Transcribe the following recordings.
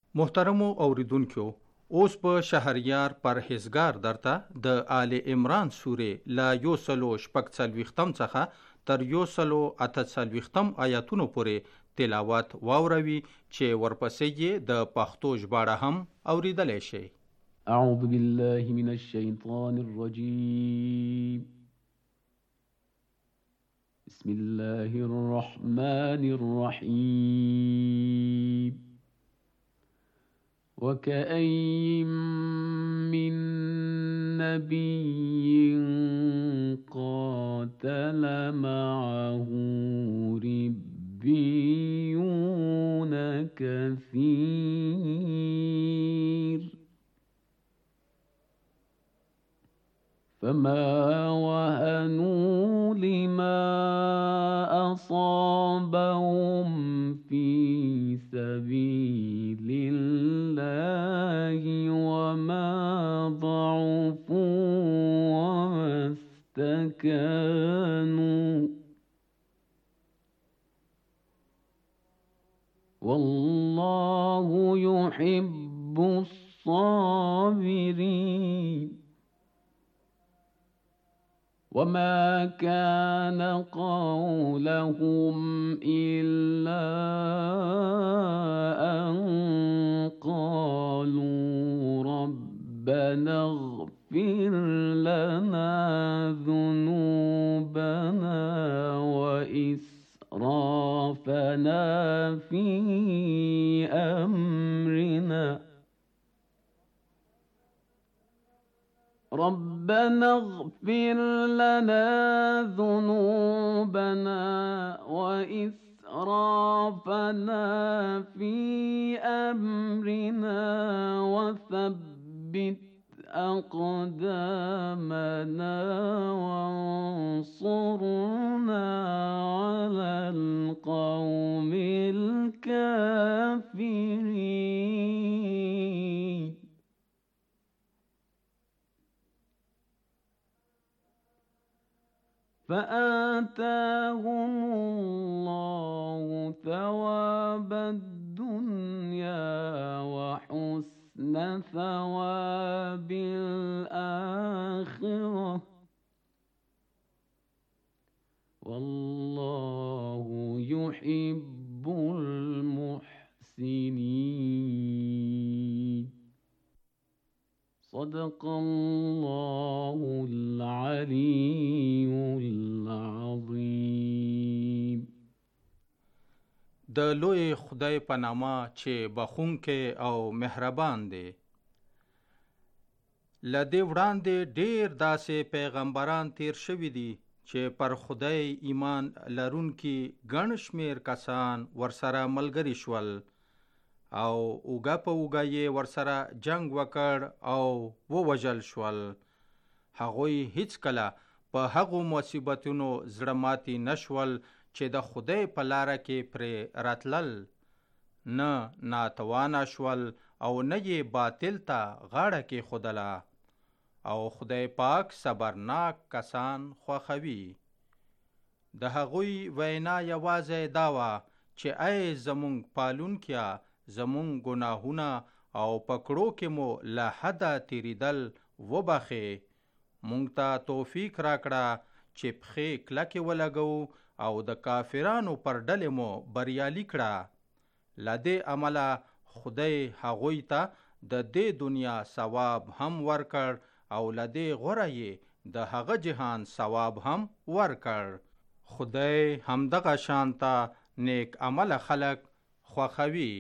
محترمو اوریدونکو، اوس په شهریار پرهیزګار درته د آل عمران سورې لا 146 څخه تر 148 آیاتونو پورې تلاوت واوروي چې ورپسې یې د پښتو ژباړه هم اوریدلی شي. اعوذ بالله من الشیطان الرجیم. بسم الله الرحمن الرحیم. وكأين من نبي قاتل معه ربيون كثير فما وهنوا لما أصابهم في سبيل الله وما ضعفوا وما استكانوا والله يحب الصابرين. وما كان قولهم إلا أن قالوا ربنا اغفر لنا ذنوبنا وإسرافنا في أمرنا ربنا اغفر لنا ذنوبنا وإسرافنا في أمرنا وثبت أقدامنا وانصرنا على القوم الكافرين. فآتاهم الله ثواب الدنيا وحسن ثواب الآخرة والله يحب المحسنين. صدق الله العلي العظيم. د لوی خدای په نامه چې بخښونکی او مهربان دی. له دې وړاندې ډېر داسې پیغمبران تیر شوي دي چې پر خدای ایمان لرونکي ګڼ شمېر کسان ورسره ملګري شول او اوږه په اوږه یې ورسره جنگ وکړ او ووژل شول. هغوی هیڅکله په هغو مصیبتونو زړه ماتي نشول چې د خدای په لاره کې پرې راتلل، نه ناتوانه شول او نه یې باطل ته غاړه کېښودله. او خدای پاک صبرناک کسان خوښوي. د هغوی وینا یوازې دا وه چې ای زمونږ پالونکیه، زمونږ ګناهونه او پکړو کې مو له حده تیریدل وبخې. مونږ ته توفیق راکړه چې پښې کلکې ولګو او د کافرانو پر ډلې مو بریالي کړه. له دې عمله خدای هغوی ته د دې دنیا ثواب هم ورکړ او له دې غوره یې د هغه جهان ثواب هم ورکړ. خدای همدغه شانته نیک عمله خلق خوښوي.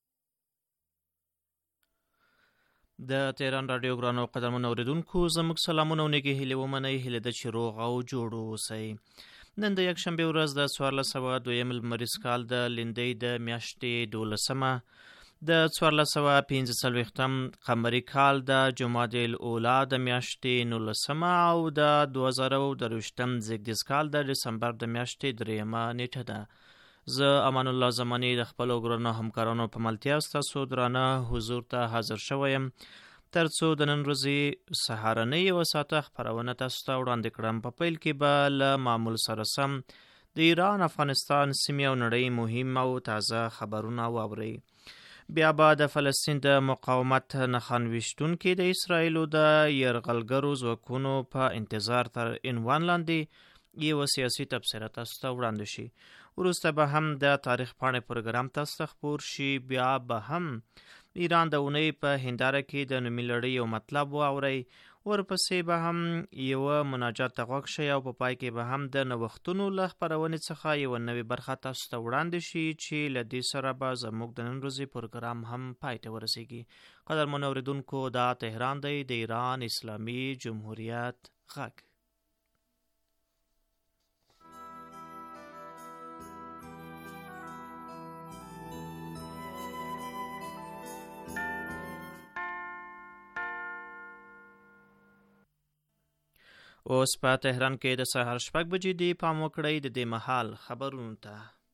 د تهران رادیو ګرانو قدرمنو اوریدونکو، زموږ سلامونه او نیکې هیلې ومنئ. هیله ده چې روغ او جوړ اوسئ. نن د یکشنبې ورځ د 1402 لمریز کال د لیندۍ د میاشتې 12مه، د 1445 قمري کال د جمادی الاولی د میاشتې 19مه او د 2023 زیږدیز کال د دسمبر د میاشتې 3مه نیټه ده. زه امان الله زمانی د خپلو ګرانو همکارانو په ملتیا ستاسو درانه حضور ته حاضر شویم ترڅو د نن ورځې سهارنۍ یوه ساعته خپرونه تاسو ته وړاندې کړم. په پیل کې به له معمول سره سم د ایران، افغانستان، سیمې او نړۍ مهم او تازه خبرونه واورئ. بیا به د فلسطین د مقاومت نښان ویشتونکي د اسرائیلو د یرغلګرو ځواکونو په انتظار تر عنوان لاندې یوه سیاسي تبصره تاسو ته وړاندې شي. وروسته به هم د تاریخ پاڼې پروګرام تاسو ته خپور شي. بیا به هم ایران د اونۍ په هنداره کې د نومي لړۍ یو مطلب واورئ. ورپسې به هم یوه مناجات ته غوږ شئ او په پای کې به هم د نوښتونو له خپرونې څخه یوه نوې برخه تاسو ته وړاندې شي چې له دې سره به زموږ د نن ورځې پروګرام هم پای ته ورسیږي. قدرمنو اورېدونکو، دا تهران دی، د ایران اسلامي جمهوریت غږ. اوس په تهران کې د سهار 6 بجې دي. پام وکړئ د دې مهال خبرونو ته.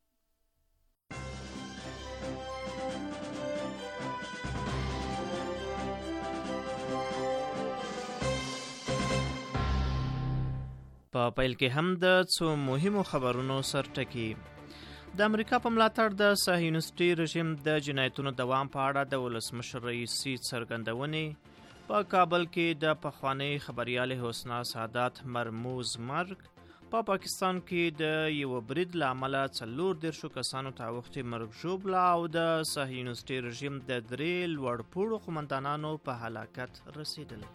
په پیل کې هم د څو مهمو خبرونو سرټکی. د امریکا په ملاتړ د صهیونیستي رژیم د جنایتونو دوام په اړه د ولسمشر رئیسي څرګندونې. په کابل کې د پخوانی خبریال حسنا سادات مرموز مرګ. په پاکستان کې د یو برید له امله 14 کسانو ته اوښتې مرګ ژوبله او د صهیونیستي رژیم د 3 لوړپوړو قومندانانو په هلاکت رسیدل.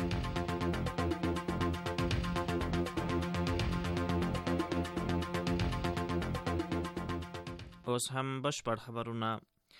اوس هم بشپړ خبرونه.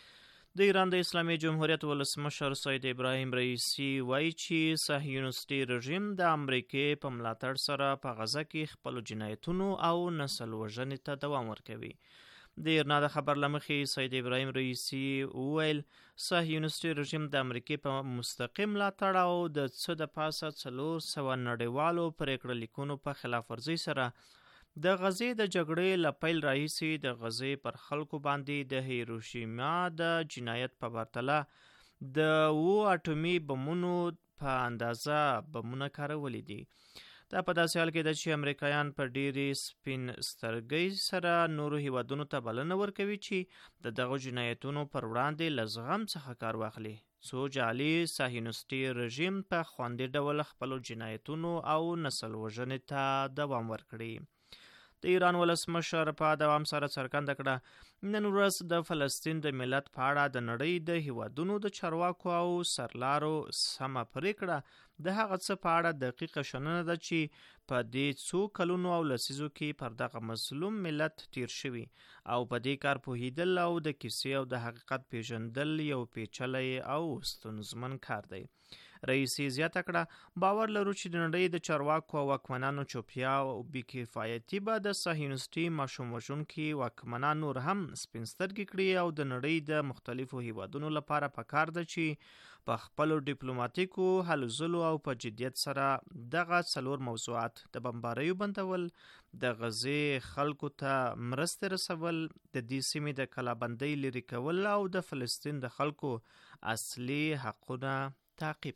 د ایران د اسلامي جمهوریت ولسمشر سید ابراهیم رئیسی وایي چې صهیونیستي رژیم د امریکې په ملاتړ سره په غزه کې خپلو جنایتونو او نسل وژنې ته دوام ورکوي. د ایرنا د خبر له مخې سید ابراهیم رئیسی وویل صهیونیستي رژیم د امریکې په مستقیم ملاتړ او د څه د پاسه 400 نړیوالو پریکړه لیکونو په خلاف ورزي سره د غزې د جګړې له پیل راهیسې د غزې پر خلکو باندې د هیروشیما د جنایت په پرتله د 2 اټومي بمونو په اندازه بمونه کارولي دي. دا په داسې حال کې ده چې امریکایان په ډېرې سپین سترګۍ سره نورو هیوادونو ته بلنه ورکوي چې د دغو جنایتونو پر وړاندې له زغم څخه کار واخلي، څو جعلي صهیونیستي رژیم په خوندي ډول خپلو جنایتونو او نسل وژنې ته دوام ورکړي. د ایران ولسمشر په دوام سره څرګنده کړه نن ورځ د فلسطین د ملت په اړه د نړۍ د هیوادونو د چارواکو او سرلارو سمه پرېکړه د هغه څه په اړه دقیقه شننه ده چې په دې څو کلونو او لسیزو کې پر دغه مظلوم ملت تیر شوي او په دې کار پوهیدل او د کیسې او د حقیقت پیژندل یو پیچلی او ستونزمن کار دی. رئیسی زیاته کړه باور لرو چې د نړۍ د چارواکو او واکمنانو چوپیا او بی‌کفایتي به د صهیونیستي ماشوم وژونکي واکمنان نور هم سپین سترګې کړي او د نړۍ د مختلفو هیوادونو لپاره پکار ده چې په خپلو ډیپلوماټیکو هلو ځلو او په جدیت سره دغه 4 موضوعات د بمباریو بندول، د غزې خلکو ته مرستې رسول، د دې سیمې د کلابندۍ لرې کول او د فلسطین د خلکو اصلي حقونه تعقیب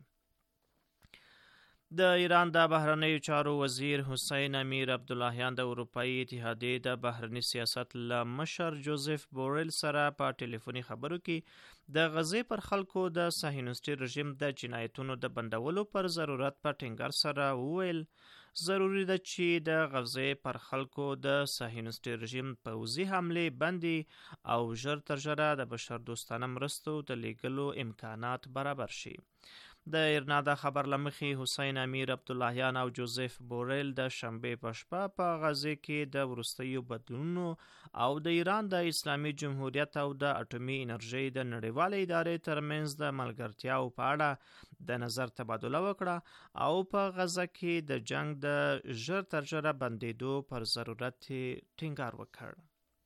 کړي. د ایران د بهرنیو چارو وزیر حسین امیر عبداللهیان د اروپایي اتحادیې د بهرني سیاست له مشر جوزف بوریل سره په ټلیفوني خبرو کې د غزې پر خلکو د صهیونیستي رژیم د جنایتونو د بندولو پر ضرورت په ټینګار سره وویل ضروری ده چې د غزې پر خلکو د صهیونیستي رژیم پوځي حملې بندي او ژر تر ژره د بشر دوستانه مرستو د لیږلو امکانات برابر شي. د ایرنا د خبر له مخې حسین امیر عبداللهیان او جوزف بوریل د شنبې په شپه په غزې کې د وروستیو بدلونونو او د ایران د اسلامي جمهوریت او د اټومي انرژۍ د نړیوالې ادارې ترمنځ د ملګرتیاو په اړه د نظر تبادله وکړه او په غزه کې د جنگ د ژر تر ژره بندېدو پر ضرورت ټینګار وکړ.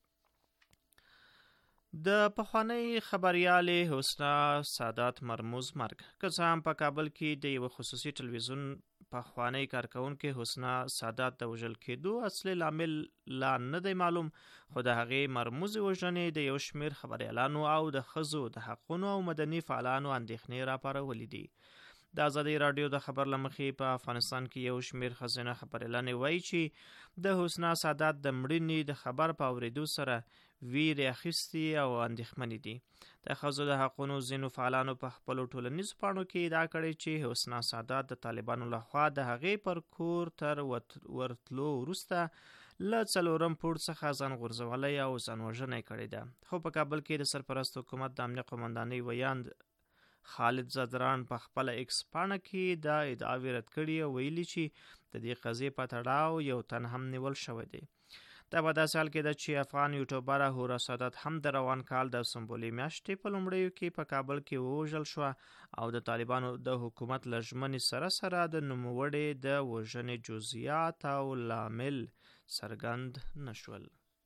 د پخوانی خبریال حسنا سادات مرموز مرګ. که څه هم په کابل کې د یو خصوصي ټلویزیون پخوانی کارکونکي حسنا سادات د وژل کېدو اصلي لامل لا نه دی معلوم، خو د هغې مرموزې وژنې د یو شمېر خبریالانو او د ښځو د حقونو او مدني فعالانو اندېښنې راپارولې دي. د ازادي راډیو د خبر له مخې په افغانستان کې یو شمېر ښځینه خبریالانې وایي چې د حسنا سادات د مړینې د خبر په اورېدو سره ویرې اخیستي او اندېښمنې دي. د ښځو د حقونو ځینو فعالانو په خپلو ټولنیزو پاڼو کې ادعا کړې چې حسنا سادات د طالبانو لخوا د هغې پر کور تر ورتلو وروسته له 4 پوړ څخه ځان غورځولی او ځان وژنه کړې ده. خو په کابل کې د سرپرست حکومت د امنیه قومندانۍ ویاند خالد زادران په خپل ایکس پاڼه کې دا ادعاوې رد کړي او ویلي چې د دې قضیې په تړاو یو تن هم نیول شوی دی. دا په داسې حال کې ده چې افغان یوټیوبر هورا سادات هم د روان کال د سنبولې میاشتې په لومړیو کې په کابل کې ووژل شوه او د طالبانو د حکومت له ژمنې سره سره د نوموړې د وژنې جزئیات او لامل څرګند نشول.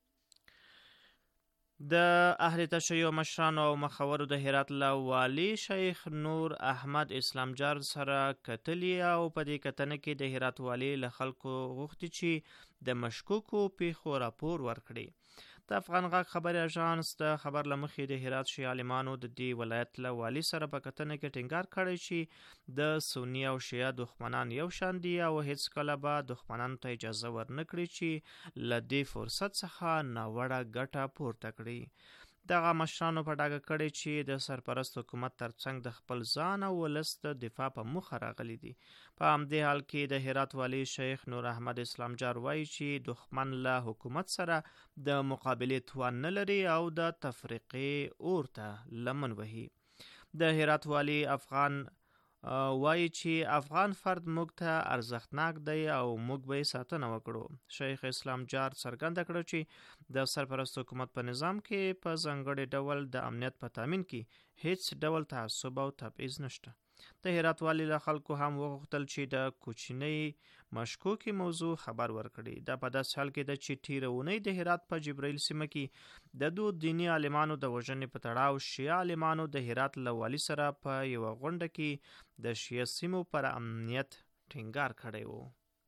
د اهل تشیع مشرانو او مخورو د هرات له والي شیخ نور احمد اسلام جار سره کتلي او په دې کتنه کې د هرات والي له خلکو غوښتي چې د مشکوکو پیښو راپور ورکړي. د افغان غږ خبري اژانس د خبر له مخې د هرات شیعه عالمانو د دې ولایت له والي سره په کتنه کې ټینګار کړی چې د سني او شیعه دښمنان یو شان دي او هیڅ کله به دښمنانو ته اجازه ورنکړي چې له دې فرصت څخه ناوړه ګټه پورته کړي. دغه مشرانو په ډاګه کړی چې د سرپرست حکومت ترڅنګ د خپل ځان او ولس د دفاع په موخه راغلي دي. په همدې حال کې د هرات والي شیخ نور احمد اسلام جار وایي چې دښمن له حکومت سره د مقابلې توان نه لري او د تفریقې اور ته لمن وهي. د هرات والي وایي چې افغان فرد موږ ته ارزښتناک دی او موږ به یې ساتنه وکړو. شیخ اسلام جار څرګنده کړه چې د سرپرست حکومت په نظام کې په ځانګړي ډول د امنیت په تامین کې هیڅ ډول تعصب او تبعیض نشته. د هرات والي له خلکو هم وغوښتل چې د کوچنۍ مشکوکې موضوع خبر ورکړي. دا په داسې حال کې ده چې تیره اونۍ د هرات په جبرائیل سیمه کې د دیني عالمانو د وژنې په تړاو شیعه عالمانو د هرات له والي سره په یوه غونډه کې د شیعه سیمو پر امنیت ټینګار کړی و.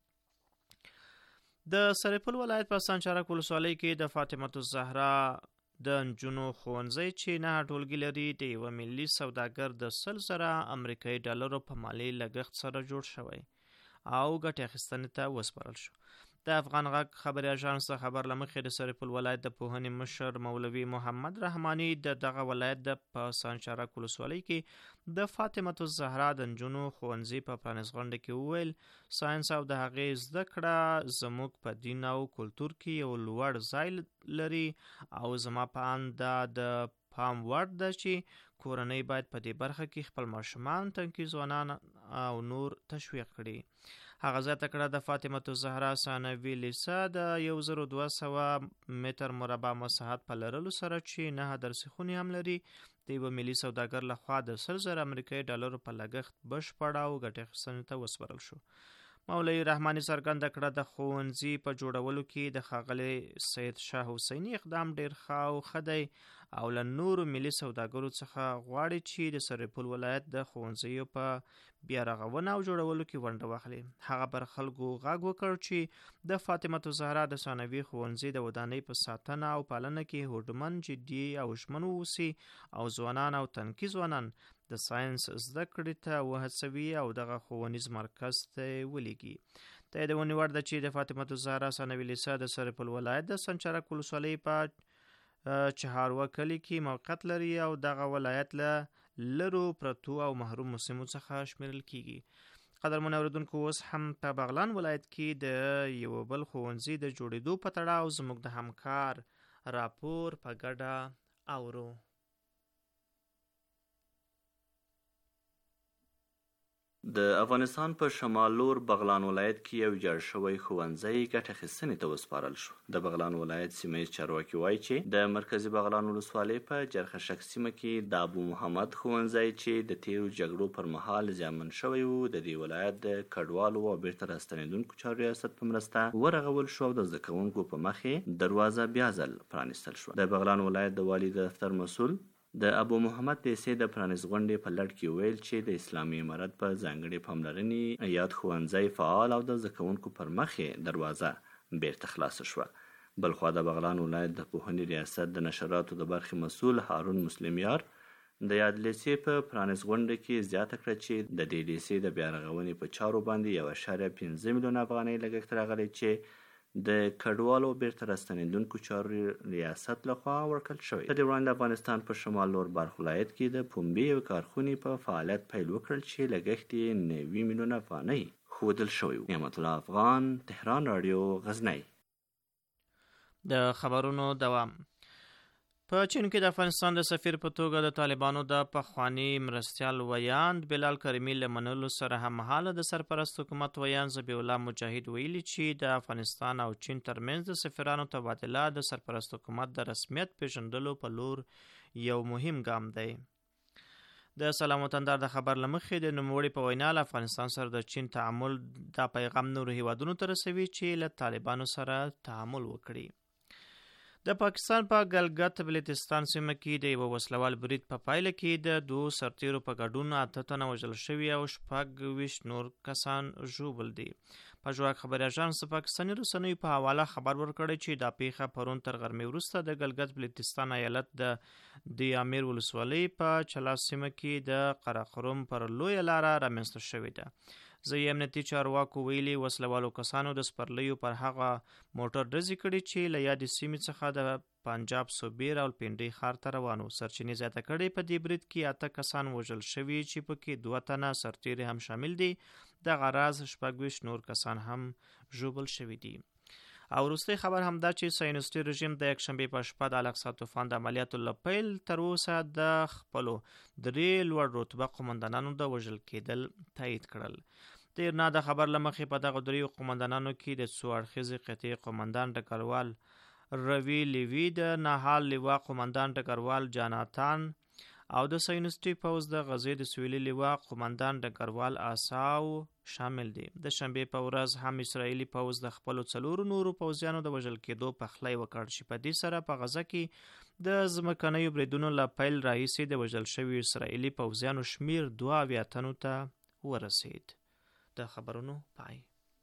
د سرپل ولایت په سانچارک ولسوالۍ کې د فاطمه الزهرا د نجونو ښوونځی چې 9 ټولګي لري د یوه ملي سوداګر د 100,000 امریکایي ډالرو په مالي لګښت سره جوړ شوی او ګټې اخیستنې ته وسپارل شو. د افغان غږ خبري اژانس د خبر له مخې د سرپل ولایت د پوهنې مشر مولوي محمد رحماني دغه ولایت د په سانچارک ولسوالۍ کې د فاطمه الزهرا د نجونو ښوونځي په پرانیست غونډه کې وویل ساینس او د هغې زده کړه زموږ په دین او کلتور کې یو لوړ ځای لري او زما په اند د پام وړ ده چې کورنۍ باید په دې برخه کې خپل ماشومان تنکي ځوانان او نور تشویق کړي. هغه زیاته کړه د فاطمه الزهرا ثانوي لیسه د 1200 متر مربع مساحت په لرلو سره چې 9 درسي خونې هم لري د یوه ملي سوداګر لخوا د 100,000 امریکایي ډالرو په لګښت بشپړ او ګټې اخیستنې ته وسپارل شو. مولوي رحماني څرګنده کړه د ښوونځي په جوړولو کې د ښاغلي سید شاه حسیني اقدام ډیر ښه او ښه دی او له نورو ملي سوداګرو څخه غواړي چې د سرپل ولایت د ښوونځیو په بیا رغونه او جوړولو کې ونډه واخلي. هغه پر خلکو غږ وکړ چې د فاطمه الزهرا د ثانوي ښوونځي د ودانۍ په ساتنه او پالنه کې هوډمن جدي او ژمن واوسي او ځوانان او تنکي ځوانان د ساينس زده کړې ته وهڅوي او دغه ښوونیز مرکز ته ولیږي. ته د ونې وړ ده چې د فاطمه الزهرا ثانوي لیسه د سرپل ولایت د سانچارک ولسوالۍ په چهاروا کلي کې موقعیت لري او دغه ولایت له لرو پرتو او محروم سیمو څخه شمیرل کیږي. قدرمن اوریدونکو اوس هم په بغلان ولایت کې د یو بل ښوونځي د جوړېدو په تړاو زموږ د همکار راپور په ګډه اورو. د افغانستان په شمال لور بغلان ولایت کې یو جوړ شوی ښوونځی ګټه اخیستنې ته وسپارل شو. د بغلان ولایت سیمه ییز چارواکي وایي چې د مرکزي بغلان ولسوالۍ په جرخشک سیمه کې د ابو محمد ښوونځی چې د تیرو جګړو پر مهال زیانمن شوی و د دې ولایت د کډوالو او بیرته راستنېدونکو چارو ریاست په مرسته ورغول شو او د زده کوونکو په مخې دروازه بیا ځل پرانیستل شوه. د بغلان ولایت د والي دفتر مسؤل د ابو محمد دیسې د پرانیست غونډې په لړ کې ویل چې د اسلامي امارت په ځانګړې پاملرنې یاد ښوونځی فعال او د زده کوونکو پر مخې دروازه بیرته خلاصه شوه. بلخوا د بغلان ولایت د پوهنې ریاست د نشراتو د برخې مسؤل هارون مسلمیار د یاد لیسې په پرانیست غونډه کې زیاته کړه چې د دې لیسې د بیا رغونې په چارو باندې 1.5 میلیون افغانۍ لګښت راغلی چې د کډوالو بیرته راستنېدونکو چارو ریاست لخوا ورکړل شوی. په دې وړاندې افغانستان په شمال لور برخ ولایت کې د پنبې یوې کارخونې په فعالیت پیل وکړل چې لګښت یې 90 میلیونه افغانۍ ښودل شوی و. نعمت الله افغان، تهران رادیو، غزنی. د خبرونو دوام. په چین کې د افغانستان د سفیر په توګه د طالبانو د پخوانی مرستیال ویاند بلال کریمي له منلو سره هممهاله د سرپرست حکومت ویاند ذبیح الله مجاهد ویلي چې د افغانستان او چین ترمنځ د سفیرانو تبادله د سرپرست حکومت د رسمیت پیژندلو په لور یو مهم ګام دی. د سلام وطندار د خبر لمخې د نوموړي په وینا له افغانستان سره د چین تعامل دا پیغام نورو هیوادونو ته رسوي چې له طالبانو سره تعامل وکړي. د پاکستان په ګلګت بلتستان سیمه کې د یو وسلوال برید په پایله کې د 2 سرتیرو په ګډون 8 تنه وژل شوي او 26 نور کسان ژوبل دي. په ژواک خبري اژانس پاکستاني رسنیو په حواله خبر ورکړی چې دا پیښه پرون تر غرمې وروسته د ګلګت بلتستان ایالت د امیر ولسوالۍ په چلاس سیمه کې د قراقرم پر لوی لاره رامنځته شوې ده. ځایي امنیتي چارواکو ویلي وسلوالو کسانو د سپرلیو پر هغه موټر ډزې کړي چې له یادې سیمې څخه د پنجاب صوبې راولپنډۍ ښار ته روان و. سرچینې زیاته کړې په دې برید کې 8 کسان وژل شوي چې پکې 2 تنه سرتیري هم شامل دي. دغه راز 26 نور کسان هم ژوبل شوي دي. او وروستی خبر همدا چې صهیونیستي رژیم د یکشنبې په شپه د الاقصی طوفان د عملیاتو له پیل تر اوسه د خپلو 3 لوړ رتبه قومندانانو د وژل کېدل تایید کړل. د ایرنا د خبر لمخې په دغه 3 قومندانانو کې د څو اړخیزې قطعې قومندان ډګروال روي لیوي، د نهال لیوا قومندان ډګروال جاناتان او د صهیونیستي پوځ د غزې د سویلي لیوا قومندان ډګروال آساو شامل دي. د شنبې په ورځ هم اسرائیلي پوځ د خپلو 4 نورو پوځیانو د وژل کېدو پخلی وکړ چې په دې سره په غزه کې د ځمکنیو بریدونو له پیل راهیسې د وژل شوي اسرائیلي پوځیانو شمیر 2 تنو ته ورسید. د خبرونو پای.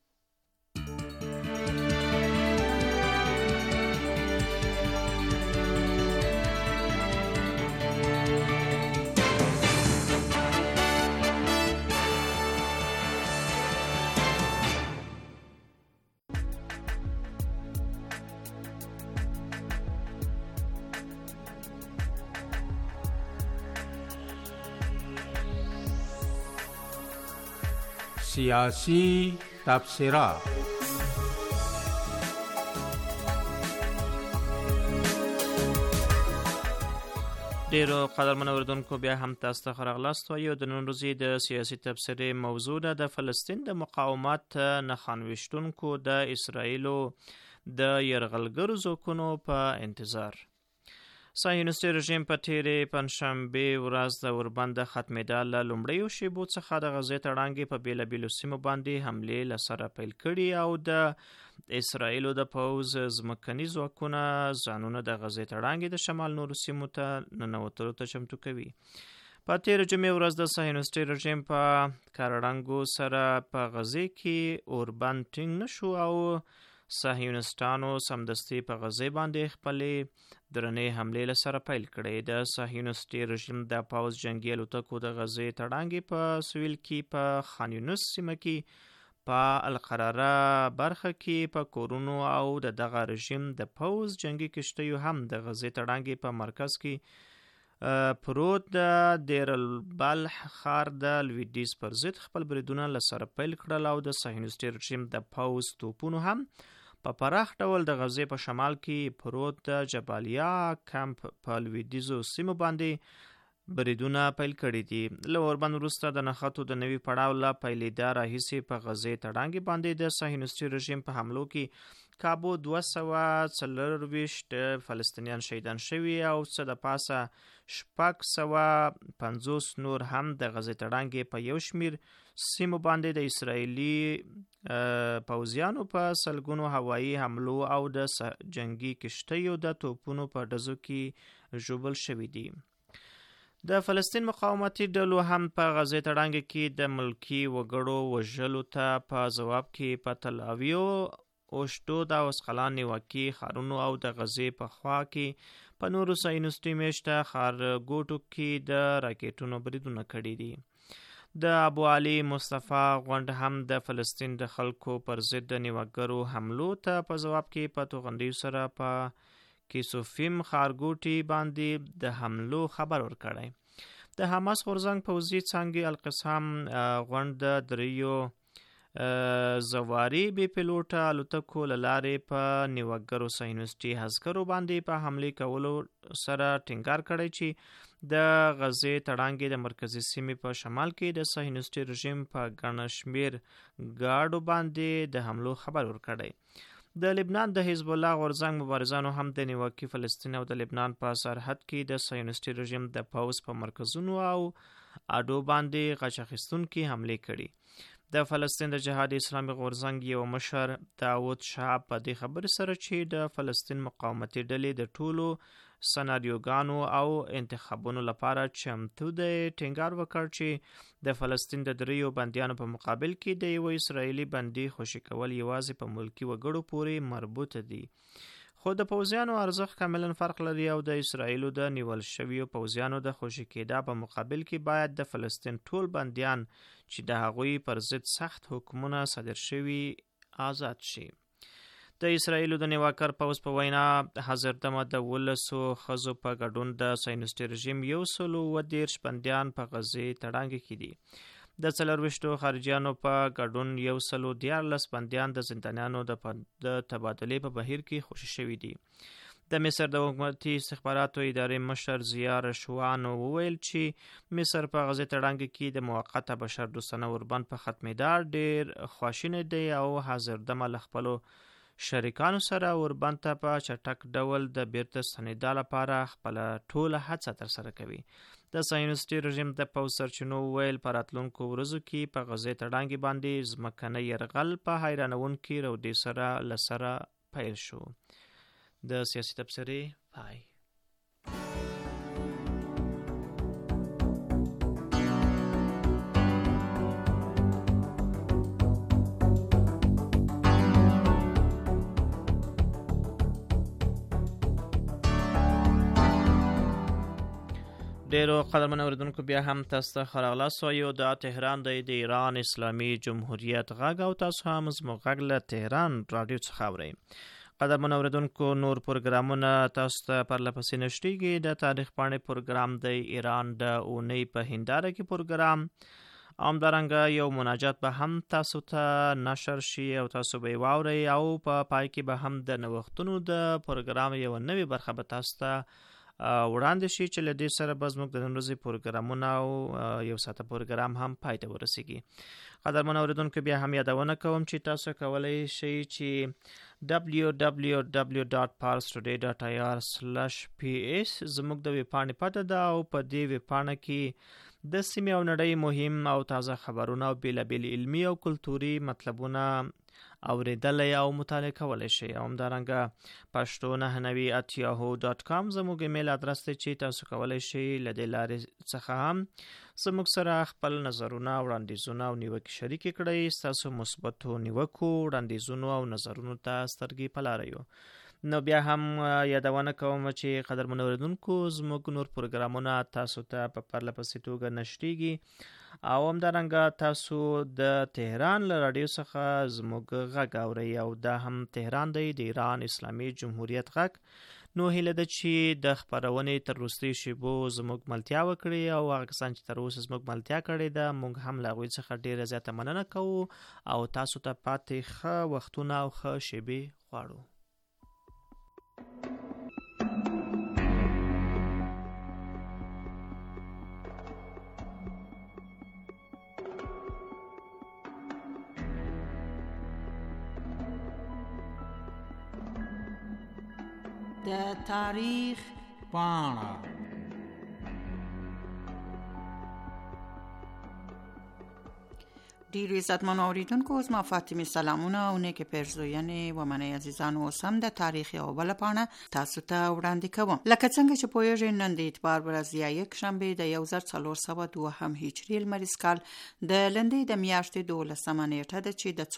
سیاسی تبصره. ډیرو قدرمنو اوریدونکو بیا هم تاسو ته ښه راغلاست وایو. د نن ورځې د سیاسي تبصرې موضوع ده د فلسطین د مقاومت نښان ویشتونکو د اسرائیلو د یرغلګرو ځواکونو په انتظار. صهیونیستي رژیم په تیرې پنجشنبې ورځ د اوربند ختمېدا له لومړیو شیبو څخه د غزې تړانګې په بېلابېلو سیمو باندې حملې له سره پیل کړي او د اسرائیلو د پوځ ځمکني ځواکونه ځانونه د غزې تړانګې د شمال نورو سیمو ته ننوتلو ته چمتو کوي. په تیرې جمعې ورځ د صهیونیستي رژیم په کارړنګو سره په غزې کې اوربند ټینګ نشو او صهیونیستانو سمدستي په غزې باندې خپلې درنې حملې له سره پیل کړې. د صهیونیستي رژیم د پوځ جنګي الوتکو د غزې تړانګې په سویل کې په خان یونس سیمه کې په القراره برخه کې په کورونو او د دغه رژیم د پوځ جنګي کشتیو هم د غزې تړانګې په مرکز کې پروت د دیر البلح ښار د لویدیز پر ضد خپل بریدونه له سره پیل کړل او د صهیونیستي رژیم د پوځ توپونو هم په پراخ ډول د غزې په شمال کې پروت د جبالیا کمپ په لویدیزو سیمو باندې بریدونه پیل کړي دي. له اوربند وروسته د نښتو د نوي پړاو له پیلېدا راهیسې په غزې تړانګې باندې د صهیونیستي رژیم په حملو کې کابو 244 فلسطینیان شهیدان شوي او څه د پاسه 650 نور هم د غزې تړانګې په یو شمیر سیمو باندې د اسرائیلي پوځیانو په سلګونو هوایي حملو او د جنگي کشتیو د توپونو په ډزو کې ژوبل شوي دي. د فلسطین مقاومتي ډلو هم په غزې تړانګې کې د ملکي وګړو وژلو ته په جواب کې په تل اویو اوشتود او اسقلان نیواکي ښارونو او د غزې په خوا کې په نورو صهیونیستي میشته ښارګوټو کې د راکېټونو بریدونه کړي دي. د ابو علي مصطفی غونډ هم د فلسطین د خلکو پر ضد د نیوکګرو حملو ته په جواب کې په توغندیو سره په کیسوفیم ښارګوټي باندې د حملو خبر ورکړی. د حماس غورځنګ پوځي څانګې القسام غونډ د دریو زواري بې پیلوټه الوتکو له لارې په نیوکګرو صهیونیستي عسکرو باندې په حملې کولو سره ټینګار کړی چې د غزې تړانګې د مرکزي سیمې په شمال کې د صهیونیستي رژیم په ګڼ شمېر ګاډو باندې د حملو خبر ورکړی. د لبنان د حزب الله غورځنګ مبارزانو هم د نیوکې فلسطین او د لبنان په سرحد کې د صهیونیستي رژیم د پوځ په مرکزونو او اډو باندې غچ اخیستونکي حملې کړي. د فلسطین د جهاد اسلامي غورځنګ یو مشر داود شاه په دې خبر سره چې د فلسطین مقاومتي ډلې د ټولو سناریوګانو او انتخابونو لپاره چمتو دی ټینګار وکړ چې د فلسطین د دریو بندیانو په مقابل کې د یو اسرائیلي بندي خوشي کول یوازې په ملکی وګړو پورې مربوط دي. خو د پوځیانو ارزښت کاملا فرق لري او د اسرائیلو د نیول شویو پوځیانو د خوشي کېدا په مقابل کې باید د فلسطین ټول بندیان چې د هغوی پر ضد سخت حکمونه صادر شوي آزاد شي. د اسرائیلو د نیواکر پوځ په وینا حضرتمه د 12 ښځو په ګډون د صهیونیستي رژیم 130 بندیان په غزې تړانګې کې دي. د 24 خارجیانو په ګډون 114 بندیان د زندانیانو د تبادلې په بهیر کې خوشي شوي دي. د مصر د حکومتي استخباراتو ادارې مشر ضیاء رشوان وویل چې مصر په غزې تړانګې کې د موقته بشر دوستانه اوربند په ختمېدا ډېر خواشینی دی او حاضر دمه له خپلو شریکانو سره اوربند ته په چټک ډول د بیرته ستنېدا لپاره خپله ټوله هڅه ترسره کوي. د صهیونیستي رژیم د پوځ سرچینو ویل په راتلونکو ورځو کې په غزې تړانګې باندې ځمکنی یرغل په حیرانوونکي رودې سره له سره پیل شو. د سیاسي تبصرې پای. ډیرو قدرمن اوریدونکو بیا هم تاسو ته ښه راغلاست وایو. دا تهران دی د ایران اسلامي جمهوریت غږ او تاسو هم زموږ غږ له تهران راډیو څخه اورئ. قدرمن اوریدونکو نور پروګرامونه تاسو ته پرله پسې نشریږي. د تاریخ پاڼې پروګرام دی ایران د اونۍ په هنداره کې پروګرام همدارنګه یو مناجات به هم تاسو ته نشر شي او تاسو به یې واورئ او په پای کې به هم د نوښتونو د پروګرام یو نوې برخه به تاسو ته وړاندې شي چې له دې سره به زموږ د نن ورځې پروګرامونه او یو ساعته پروګرام هم پای ته ورسیږي. قدرمن اوریدونکو بیا هم یادونه کوم چې تاسو کولی شئ چې www.parstoday.ir/ps زموږ د ویبپاڼې پته ده او په دې ویبپاڼه کې د سیمې او نړۍ مهم او تازه خبرونه او بیلابیل علمي او کلتوري مطلبونه اوریدلی او مطالعه کولی شئ. او همدارنګه pashto990@yahoo.com زموږ ایمیل ادرس دی چې تاسو کولی شئ له دې لارې څخه هم زموږ سره خپل نظرونه وړاندیزونه او نیوکې شریکې کړئ. ستاسو مثبتو نیوکو وړاندیزونو او نظرونو ته سترګې په لاره یو. نو بیا هم یادونه کوم چې قدرمن اوریدونکو زموږ نور پروګرامونه تاسو ته په پرله پسې توګه نشریږي او همدارنګه تاسو د تهران له راډیو څخه زموږ غږ اورئ او دا هم تهران دی د ایران اسلامي جمهوریت غږ. نو هیله ده چې د خپرونې تر وروستیو شیبو زموږ ملتیا وکړي او هغه کسان چې تر اوسه زموږ ملتیا کړې ده موږ هم له هغوی څخه ډېره زیاته مننه کوو او تاسو ته پاتې ښه وختونه او ښه شیبې غواړو. د تاریخ پاڼه. ډیرو عزتمنو اوریدونکو زما فاطمه سلامونه او نیکه پرزوینې و منی عزیزانو سم د تاریخ او بل پاڼه تاسو ته وړاندې کوم. لکه څنګه چې پوهیږئ نن د اتبار ورځ یا یک شنبه د 1402 هجری لمریز کال د لندې د میاشتې 12 نیټه ده چې د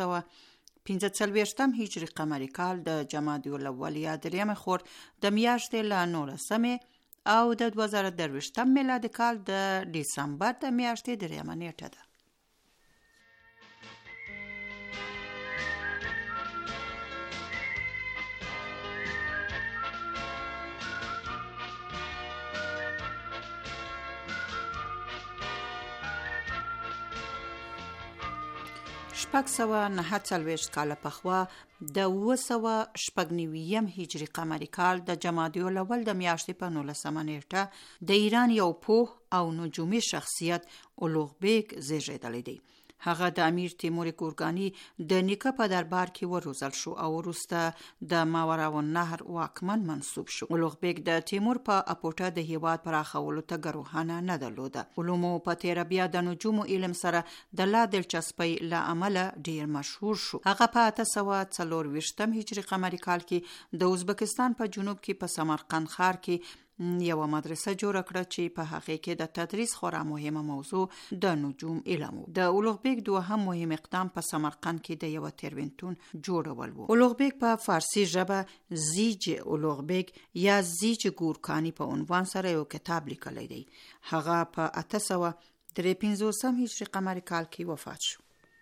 1445 هجری قمری کال د جمادی الاول یا دریم خور د میاشتې له 19 او د 2023 میلادي کال د ډیسمبر د میاشتې 3 نیټه ده. شپږ سوه 940 کاله پخوا د 990 هجري قمري کال د جمادی الاول د میاشتې په 19 نیټه د ایران یو پوه او نجومي شخصیت اولوغ بیگ زیږیدلی دی. هغه د امیر تیمور ګورګانی د نیکه په دربار کې وروزل شو او وروسته د ماوراءالنهر واکمن منصوب شو. اولوغ بیگ د تیمور په اپوټه د هیواد پراخولو ته ګروهانه نه درلوده. علومو په تیره بیا د نجومو علم سره د لا دلچسپۍ له امله ډیر مشهور شو. هغه په 824 هجري قمري کال کې د ازبکستان په جنوب کې په سمرقند ښار کې یو مدرسه جوړ کړه چې په هغه کې د تدریس خورا مهمه موضوع د نجوم علم و. د اولوغ بیگ دوهم مهم اقدام په سمرقند کې د یو تیروینتون جوړول و. اولوغ بیگ په فارسی ژبه زیج اولوغ بیگ یا زیج ګورکانی په عنوان سره یو کتاب لیکلی دی. هغه په 853 هجري قمري کال کې وفات شو.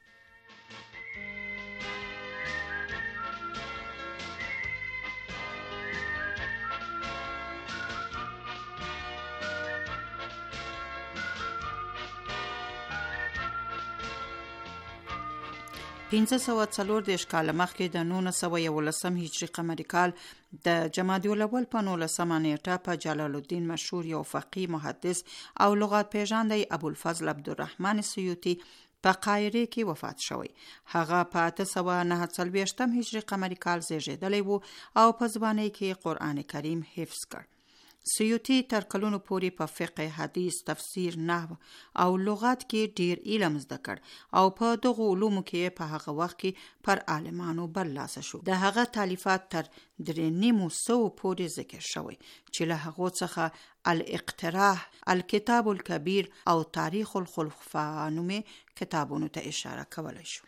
پنځه سوه 440 کاله مخکې د 1911 هجري قمري کال د جمادی الاول په 19 نیټه په جلال الدین مشهور یو فقيه محدث او لغات پیژندی ابوالفضل عبدالرحمن سیوطي په قاهره کې وفات شوی. هغه په 849 هجري قمري کال زیږیدلی و او په ځوانۍ کې قرآن کریم حفظ کړ. سیوطي تر کلونو پورې په فقه، حدیث، تفسیر، نحو او لغات کې ډیر علم زده کړ او په دغه علومو کې په هغه وخت کې پر عالمانو برلاسه شو. د هغه تالیفات تر 300 پورې ذکر شوی چې له هغو څخه الاقتراح، الکتاب الکبیر او تاریخ الخلفاء نومې کتابونو ته اشاره کولای شو.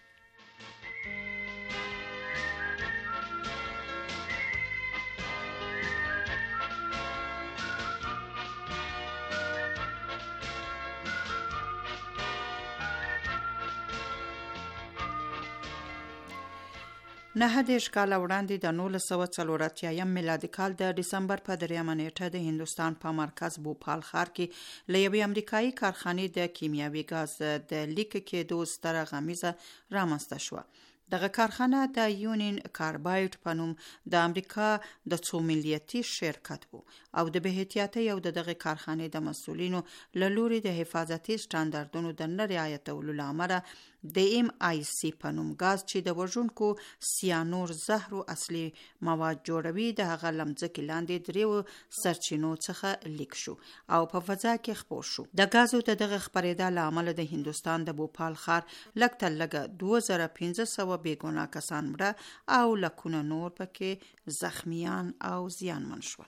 نه دیش کال وړاندې د 1940 میلادي کال د ډیسمبر په 3 نیټه د هندستان په مرکز بوپال ښار کې له یوې امریکایي کارخانې د کیمیاوي غاز د لیک کېدو ستره غمیزه رامنځته شوه. دغه کارخانه د یونین کاربایډ په نوم د امریکا د څو ملیتي شرکت وو او د بهاحتیاطۍ او دغه کارخانې د مسؤلینو له لوري د حفاظتي سټانډردونو د نه رعایتولو له امله د MIC په نوم غاز چې د وژونکو سیانور زهرو اصلي مواد جوړوي د هغه لمځکې لاندې دریو سرچینو څخه لیک شو او په فضا کې خپور شو. د غازو دغه خپرېدا له امله د هندستان د بوپال ښار لږ تر لږه 2500 بیګناه کسان مړه او لکونه نور پکې زخمیان او زیانمن شول.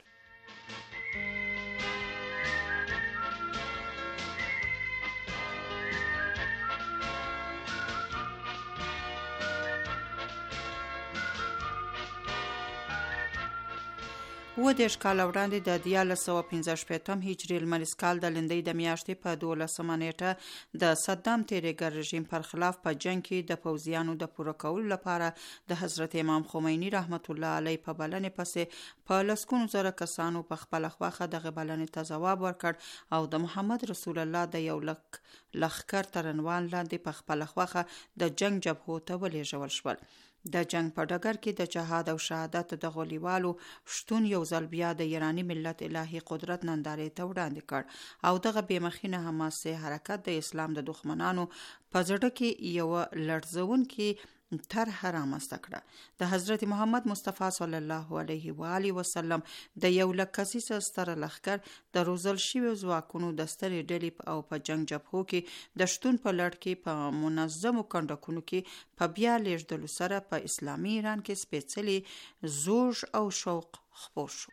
و دیش کال وړاندې د 1915 هجري لمریز کال د لندۍ د میاشتې په 12 نیټه د صدام تیریګر رژیم پر خلاف په جنگ کې د پوځیانو د پوره کولو لپاره د حضرت امام خمینی رحمت الله علیه په بلنې پسې په لسګونو زره کسانو په خپل خواخه دغه بلنې ته ځواب ورکړ او د محمد رسول الله د یو لخر تر عنوان لاندې په خپل خواخه د جنگ جبهو ته ولېږل شول. د جنگ په ډګر کې د جهاد او شهادت د غلیوالو شتون یو ځل بیا د ایرانی ملت الهي قدرت نندارې ته وړاندې کړ او دغه بېمخینه حماسي حرکت د اسلام د دښمنانو په زړه کې یو لړزونکي طرح رامنځته کړه. د حضرت محمد مصطفی صلی الله علیه و آله وسلم د یو لکسیس ستر لخر د روزل شوی ځواکونو د سترې ډلې او په جنگ جبهو کې د شتون په لړ کې په منظمو کندکونو کې په بیا لیږدلو سره په اسلامي ایران کې سپېڅلي زوج او شوق خپور شو.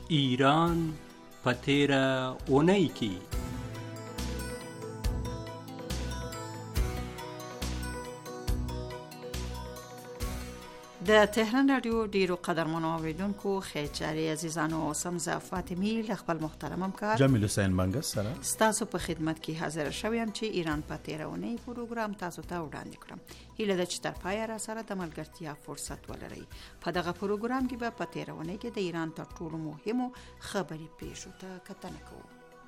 ایران په تیره اونۍ کې د تهران رادیو ډیرو قدرمنو اوریدونکو خیچاري عزیزانو سم ز فاطمی ل خپل محترم همکار جمیل حسین منګس سره ستاسو په خدمت کې حاضر شوم چې ایران په 13 اونۍ پروګرام تاسو ته وړاندې کړم. هیله ده چې تر پایه را سره د ملګرتیا فرصت ولرئ. په دغه پروګرام کې به په 13 اونۍ کې د ایران تر ټولو مهمو خبري پیښو ته کتنه کوو.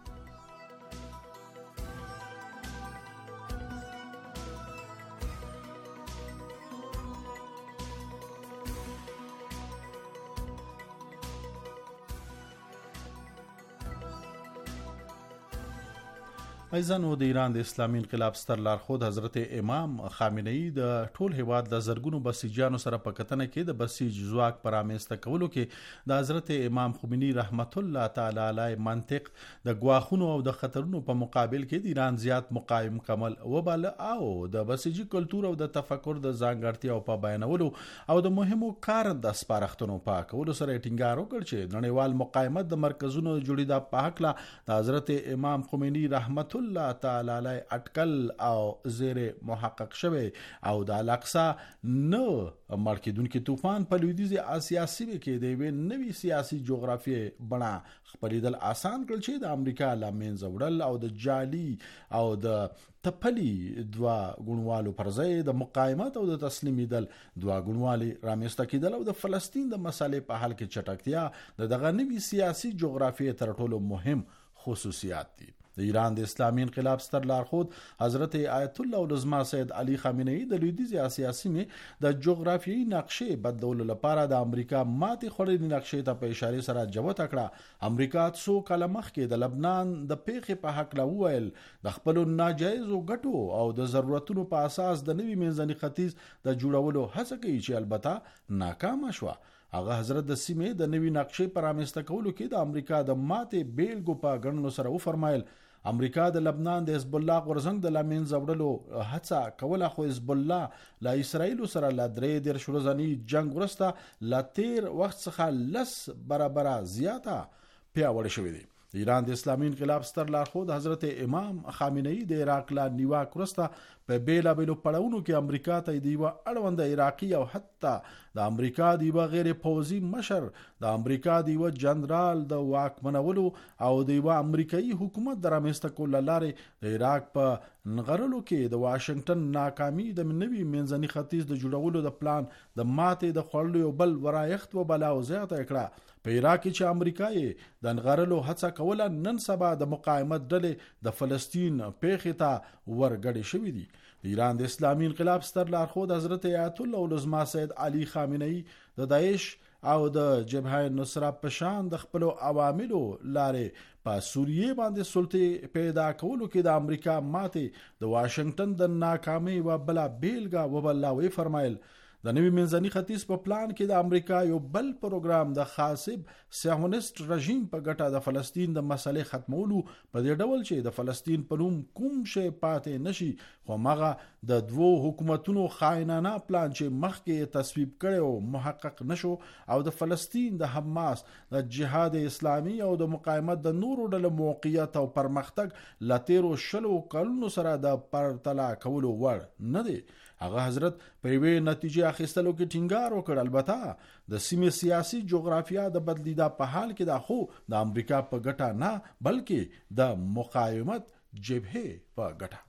ایزانو د ایران د اسلامي انقلاب ستر لارښود حضرت امام خامنه‌ای د ټول هیواد د زرګونو بسیجانو سره په کتنه کې د بسیج ځواک پر رامنځته کولو کې د حضرت امام خمینی رحمت الله تعالی علیه منطق د ګواښونو او د خطرونو په مقابل کې د ایران زیات مقاوم کمل وبال او د بسیجي کلچر او د تفکر د ځانګړتیا په بیانولو او د مهمو کار د سپارښتنو په کولو سره ټینګار وکړ چې نړیوال مقاومت د مرکزونو جوړیدا په حق لا د حضرت امام خمینی رحمت الله تعالی علیه اٹکل او زیر محقق شوه او د الاقصا نو مارکیدونکو طوفان په لویدیز آسیا سیمه کې د وی نوي سیاسي جغرافي بنا خپریدل آسان کړل چې د امریکا لامین زوړل او د جالي او د تپلی دوا غونوالو پر ځای د مقاومت او د تسلیمیدل دوا غونوالي رامنځته کېدل او د فلسطین د مسالې په حل کې چټکتیا دغه نوي سیاسي جغرافي تر ټولو مهم خصوصیات دي. د ایران د اسلامي انقلاب ستر لارښود حضرت آیت الله العظما سید علی خامنه‌ای د لویدیز آسیا سیمه د جغرافیایي نقشې بدلولو لپاره د امریکا ماتې خوړلې نقشې ته په اشاره سره جوت کړه. امریکا څو کاله مخکې د لبنان د پیښې په حق لا وویل د خپل ناجایز ګټو او د ضرورتونو په اساس د نوي منځني ختیځ د جوړولو هڅه کوي چې البته ناکام شوه. هغه حضرت د سیمه د نوي نقشې پر رامنځته کولو کې د امریکا د ماتې بیلګو په ګڼلو سره وفرمایل امریکا د لبنان د حزب الله غورځنګ د لامین زوړلو هڅه کوله خو حزب الله لا اسرائیل سره لا درې د شورزنی جنگ ورسته لا تیر وخت څخه لس برابر زیاته پیاوړی شوې دي. ایران د اسلامي انقلاب ستر لارښود حضرت امام خامنه‌ای د عراق لا نیواک ورسته په بیلا بیلو پړاوونو کې امریکا ته دی و اړوند عراقي او حتی د امریکا دی و غیر پوزي مشر د امریکا دی و جنرال د واکمنولو او دی و امریکایي حکومت درامسته کول لارې د عراق په نغرلو کې د واشنگټن ناکامي د نوي منځني ختیځ د جوړولو د پلان د ماته د خړلو بل ورایخت و بلاو زیاته کړه. په عراق کې چې امریکای د نغرلو هڅه کوله نن سبا د مقاومت ډلې د فلسطین پیښې ته ورګړې شوې دي. د ایران د اسلامي انقلاب ستر لارښود حضرت آیت الله العظما سید علی خامنه‌ای د داعش او د جبهه نصرت په شان د خپل عواملو لارې په سوریه باندې سلطه پیدا کولو کې د امریکا ماته د واشنگټن د ناکامۍ و بلا بیلګه وبلاوي فرمایل. د نوي منځني ختیځ په پلان کې د امریکا یو بل پروګرام د خاصب صهیونیست رژیم په ګټه د فلسطین د مسلې ختمولو په دې ډول چې د فلسطین په نوم کوم شی پاتې نشي خو مغه د دوو حکومتونو خاینانه پلان چې مخکې تصویب کړي محقق نشو او د فلسطین د حماس د جهاد اسلامي او د مقاومت د نورو ډلو موقعیت او پرمختګ لاتیرو شلو کلونو سره د پرتلا کولو ور نه دی. هغه حضرت په یوې نتیجې اخیستلو کې ټینګار وکړ البته د سیمې سیاسي جغرافیا د بدلیدا په حال کې دا خو د امریکا په ګټه نه بلکې د مقاومت جبهه په ګټه.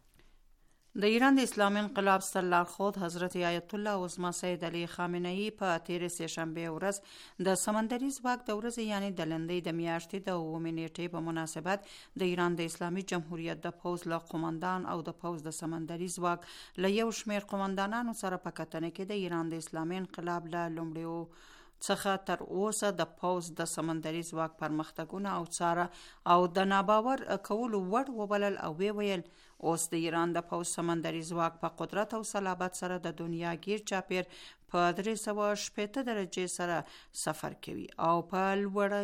د ایران د اسلامي انقلاب ستر لارښود حضرت آیت الله العظما سید علی خامنه‌ای په 13 سهشنبه ورځ د سمندري ځواک د ورځې یعنی د لندې د میاشتې د 9 نیټې په مناسبت د ایران د اسلامي جمهوریت د پوز له قومندان او د پوز د سمندري ځواک له یو شمېر قومندانانو سره په کتنه کې د ایران د اسلامي انقلاب له لومړیو څخه تر اوسه د پوز د سمندري ځواک پرمختګونه او څاره او د ناباور کولو وړ وبلل او ویل اوس د ایران د پوز سمندري ځواک په قدرت او صلابت سره د دنیا گیر چاپیر په 360 درجې سره سفر کوي او په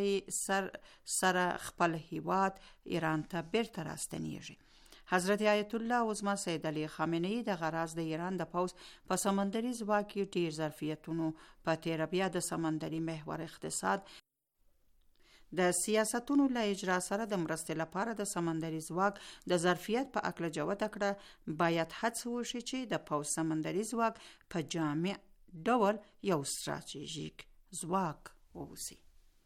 لوړی سره خپل هیواد ایران ته بیرته راستنیږي. حضرت آیت الله العظما سید علی خامنه‌ای د غراز د ایران د پوز په سمندري ځواک کې ډیر ظرفیتونو په تیر بیا د سمندري محور اقتصاد د سیاستونو له اجرا سره د مرستې لپاره د سمندري ځواک د ظرفیت په اکله جوته کړه، باید هڅه وشي چې د پوځ سمندري ځواک په جامع ډول یو ستراتیژیک ځواک واوسي.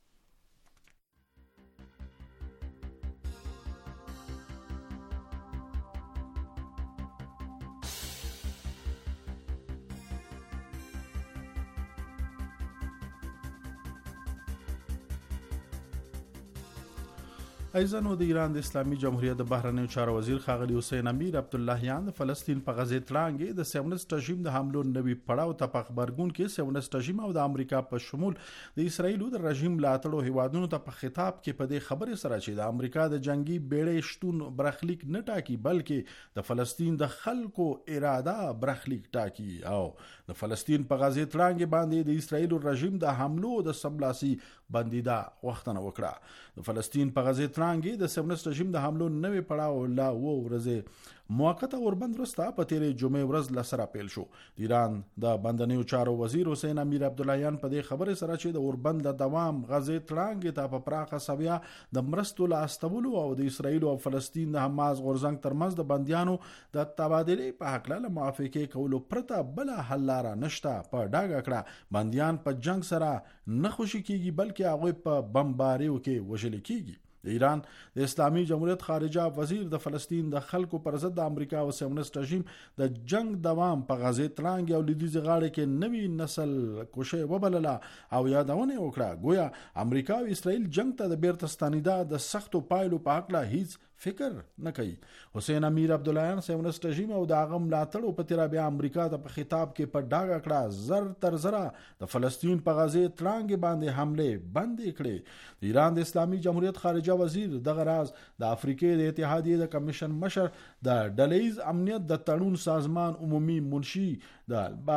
ایزنو د ایران د اسلامي جمهوریت د بهرنیو چارو وزیر ښاغلی حسین امیر عبداللهیان د فلسطین په غزې تړانګې د سیونست رژیم د حملو نوي پړاو ته په خبرګون کې سیونست رژیم او د امریکا په شمول د اسرایلو د رژیم ملاتړو هیوادونو ته په خطاب کې په دې خبرې سره چې د امریکا د جنگي بیړۍ شتون برخلیک نه ټاکي بلکې د فلسطین د خلکو اراده برخلیک ټاکي او د فلسطین په غزې تړانګې باندې د اسرایلو رژیم د حملو د سملاسي بندیدا وختونه وکړه. د فلسطین په غزې تړانګې د سیونست رژیم د حملو نوې پړاو لا ورځې موقته اوربند وروسته په تیرې جمعې ورځ له سره پیل شو. د ایران د بندنیو چارو وزیر حسین امیر عبداللهیان په دې خبرې سره چې د اوربند د دوام غزې تړانګې ته په پراخه سویا د مرستو له استولو او د اسرایل او فلسطین د حماس غورځنګ ترمنځ د بندیانو د تبادلې په حق له موافقې کولو پرته بل حل لاره نشته په ډاګه کړه. بندیان په جنگ سره نه خوشي کیږي بلکې هغه په بمباریو کې وژل کیږي. د ایران د اسلامي جمهوریت خارجه وزیر د فلسطین د خلکو پر ضد د امریکا او سیونست رژیم د جنگ دوام په غزې تړانګې او لیدیزې غاړې کې نوی نسل کوشش وبلله او یادونه وکړه ګویا امریکا او اسرائیل جنگ ته د بیرته ستنېدا د سختو پایلو په حق له هیڅ فکر نه کوي. حسین امیر عبداللهیان سیونست رژیم او د هغه ملاتړو په تیر بیا امریکا ته په خطاب کې په ډاګه کړه زر تر زره د فلسطین په غزې تړانګې باندې حمله بند کړي. د ایران د اسلامي جمهوریت خارجه وزیر دغه راز د افریقې د اتحادیې د کمیشن مشر د ډلهیز امنیت د تړون سازمان عمومي منشي د با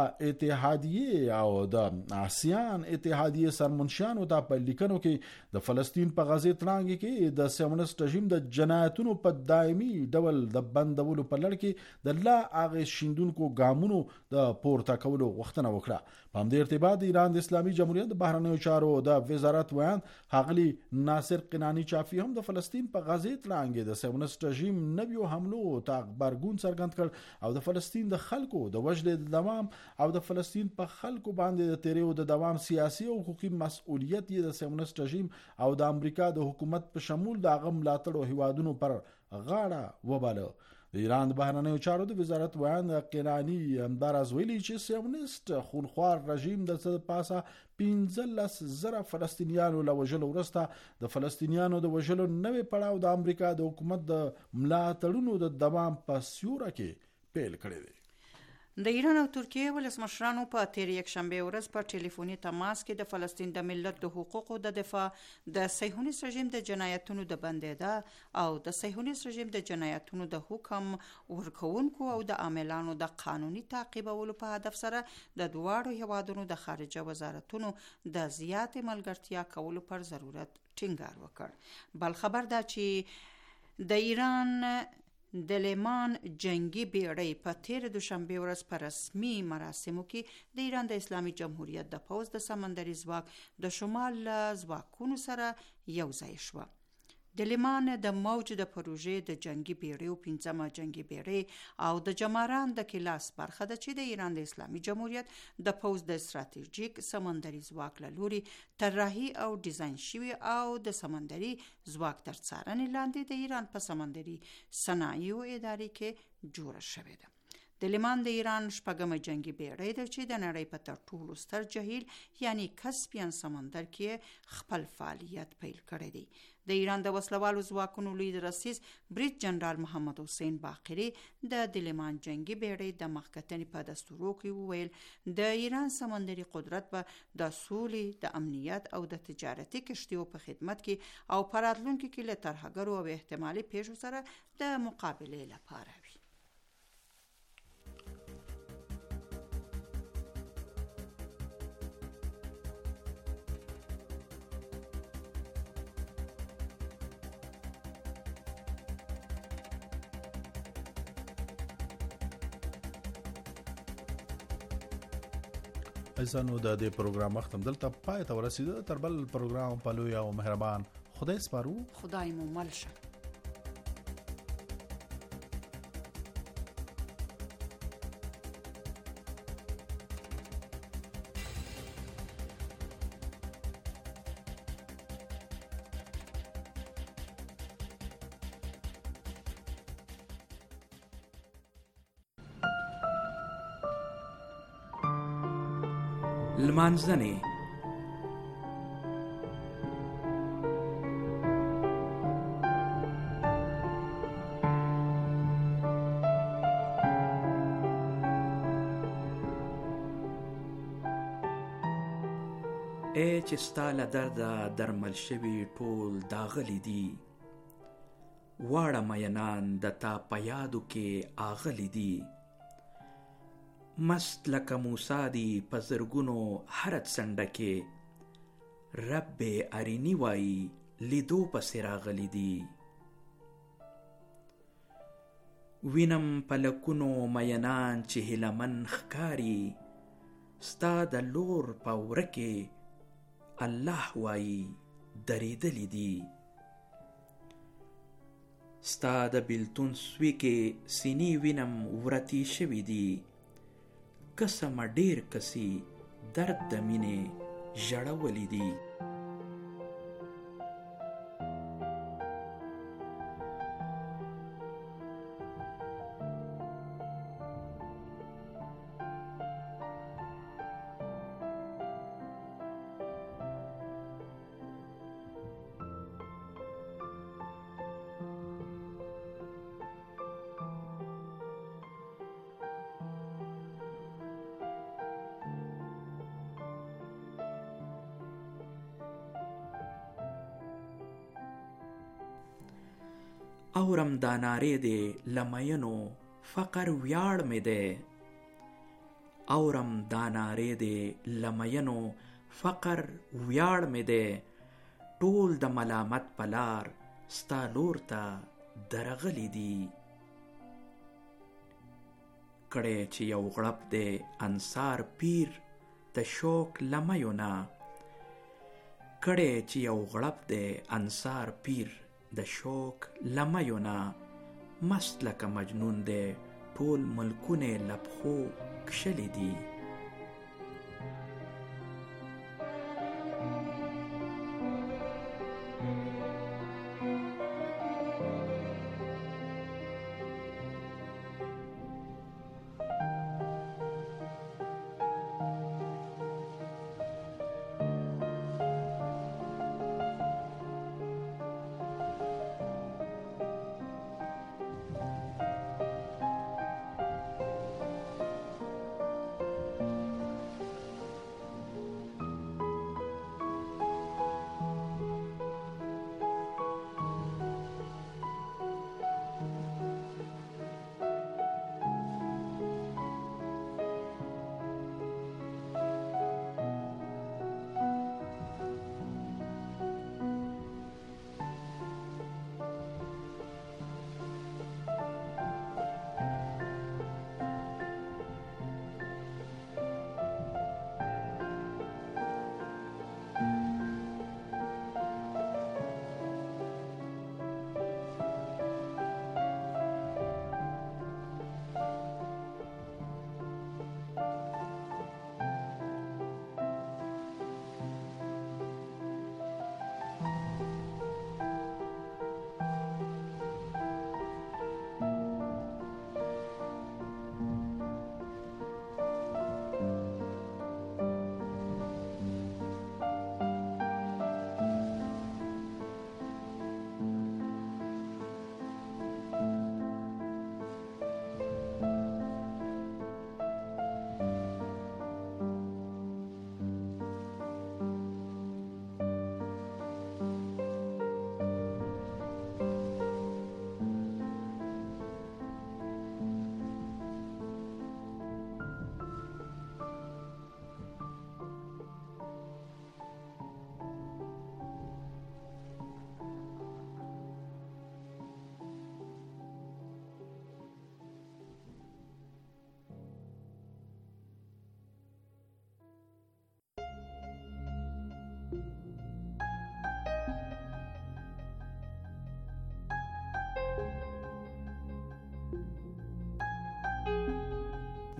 اتحادیې او د آسیان اتحادیې سرمنشیانو ته په لیکنو کې د فلسطین په غزې تړانګې کې د سیونست رژیم د جنایتونو په دایمي ډول د بندولو په لړ کې د لا اغه شیندونکو ګامونو د پورته کولو غوښتنه وکړه. په همدې ارتباط د ایران د اسلامي جمهوریت د بهرنیو چارو د وزارت ویان ښاغلی ناصر قنانی چافي هم د فلسطین په غزې تړانګې د سیونست رژیم نویو حملو ته خبرګون څرګند کړ او د فلسطین د خلکو د وژلې د دوام او د فلسطین په خلکو باندې د تیریو د دوام سیاسي او حقوقي مسؤلیت یې د سیونست رژیم او د امریکا د حکومت په شمول د هغه ملاتړو هیوادونو پر غاړه وباله. د ایران د بهرنیو چارو د وزارت ویان قنانی همداراز ویلي چې سیونست خونخوار رژیم د څه پاسه 15,000 فلسطینیانو له وژلو وروسته د فلسطینیانو د وژلو نوې پړاو د امریکا د حکومت د ملاتړونو د دوام په سیوره کې پیل کړی دی. د ایران او ترکیه ولسمشرانو په تیر یکشنبه ورځ په ټلیفوني تماس کې د فلسطین د ملت د حقوقو د دفاع، د صهیونیست رژیم د جنایتونو د بندیدا او د صهیونیست رژیم د جنایتونو د حکم ورکوونکو او د عاملانو د قانوني تعقیبولو په هدف سره د دواړو هیوادونو د خارجه وزارتونو د زیات ملګرتیا کولو پر ضرورت ټینګار وکړ. بل خبر دا چې د ایران د لیمان جنگي بیړۍ په تیر دوشنبه ورځ په رسمي مراسمو کې د ایران د اسلامي جمهوریت د پوځ د سمندري ځواک د شمال ځواکونو سره یو ځای شوه. د لیمان د موج د پروژې د جنگي بیړیو 15مه جنگي بیړۍ او د جماران د کلاس برخه ده چې د ایران د اسلامي جمهوریت د پوځ د استراتیژیک سمندري ځواک له لوري طراحي او ډیزاین شوی او د سمندري ځواک تر څارنې لاندې د ایران په سمندري صنایعو ادارې کې جوړه شوې ده. د لیمان د ایران شپږمه جنگي بیړۍ ده چې د نړۍ په تر ټولو ستر جهیل یعنی کسپین سمندر کې خپل فعالیت پیل کړی دی. د ایران د وسلوالو ځواکونو لوی رئیس بریټ جنرال محمد حسین باقری د لیمان جنگي بیړۍ د مخکتنې په دستورو کې وویل د ایران سمندري قدرت به د سولې، د امنیت او د تجارتي کشتیو په خدمت کې او په راتلونکي کې له ترهګرو او احتمالي پیښو سره د مقابلې لپاره وي. ایزانو د دې پروګرام وخت هم دلته پای ته ورسېده. تر بل پروګرام په لوی او مهربان خدای سپارو. خدای مو مل شه. لمانځنې چې ستا له درده درمل شوي ټول داغلي دي، واړه مینان د تا په یادو کې آغلي دي. مست لکه موسی دی په زرګونو هره څنډه کې، رب ارینی وایي لیدو پسې راغلي دي. وینم په لکونو مینان چې هیلمن ښکاري، ستا د لور په وره کې الله وایي درېدلي دي. ستا د بیلتون سوی کې سینې وینم ورتې شوي دي، قسمه ډېر کسي درد د مینې ژړولی دي. اورم دا نارې دې لمینو فقر ویاړ مې دی. اورم دا نارې دې لمینو فقر ویاړ مې دی. ټول د ملامت پلار ستا لور ته درغلی دي. کړی چې یو غړپ دی انصار پیر د شوق لمیو نه. کړی چې یو غړپ دی انصار پیر د شوق لمیو نه. مست لکه مجنون دی ټول ملکونه لپخو کشلی دي.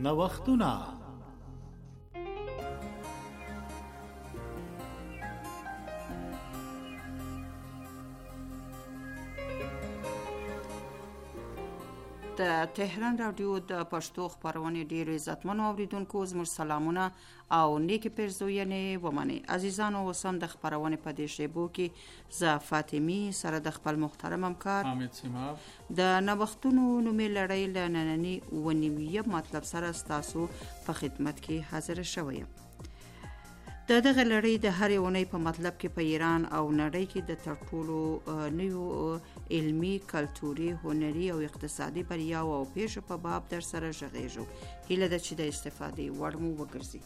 نوښتونه. د تهران رادیو د پښتو خبرونه ډیرو عزتمنو اوریدونکو زموږ سلامونه او نیکی پرزوینې ومني. عزیزانو وسم د خبرونه په دې شیبو کې ز فاطمی سره د خپل محترم همکار حامد سیماب د نوښتونو نومې لړۍ لنننی ونیویه مطلب سره تاسو په خدمت کې حاضر شوم. د دغه لړۍ د هر یونۍ په مطلب کې په ایران او نړۍ کې د تر ټولو نوو علمی، کلتوري، هنري او اقتصادي بریاو او پیښو په باب در سره ژغېږو. هیله ده چې د استفادې وړ مو وګرځي.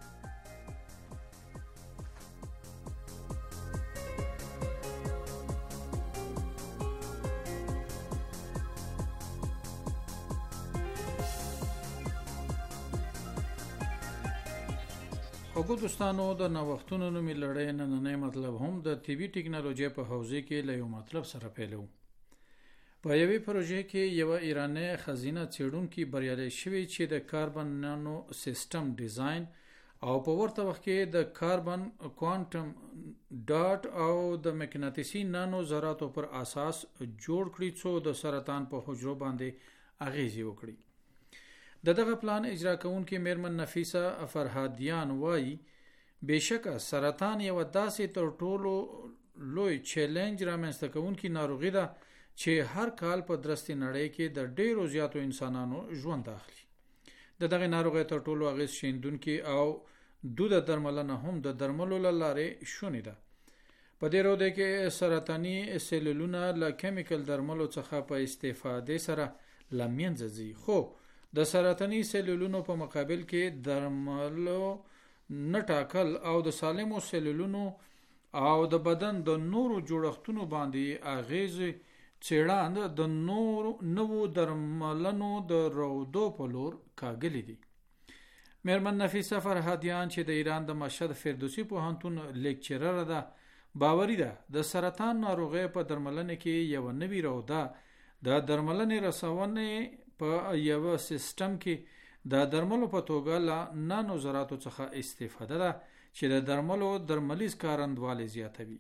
خو دوستانو د نوښتونو نومې لړۍ نننی مطلب هم د طبي ټکنالوژي په حوزه کې له یو مطلب سره پیلو. په یوې پروژې کې یو ایرانی خزینه څېړونکي بریالي شوی چې د کاربن نانو سیستم ډیزاین او په ورته وخت کې د کاربن کوانټم ډاټ او د مقناطیسي نانو ذراتو پر اساس جوړ کړي څو د سرطان په حجرو باندې اغیزه وکړي. دغه پلان اجرا کوونکې میرمن نفیسه فرهادیان وایي بهشکه سرطان یو داسې تر ټولو لوی چیلنج رامنځته کوونکې ناروغي ده چې هر کال په درستې نړۍ کې د ډیرو زیاتو انسانانو ژوند اخلي. دغه ناروغي تر ټولو اغیز شیندونکې او د درملنه هم د درملو لارې شونې ده. په دې روده کې سرطاني سیلولونه له کیمیکل درملو څخه په استفاده سره لمنځه ځي. خو د سرطاني سیلولونو په مقابل کې درملو نه ټاکل او د سالمو سیلولونو او د بدن د نورو جوړښتونو باندې اغیز څېړند د نوو درملنو د رودو په لور کاږلي دي. میرمن نفیسه فرهادیان چې د ایران د مشهد فردوسی پوهنتون لیکچرر ده باوري ده د سرطان ناروغي په درملنه کې یو نوی روده د درملنې رسونې په یو سیستم کې د درملو په توګه له نانو ذراتو څخه استفاده ده چې د درملو درملیز کارندوالي زیاتوي.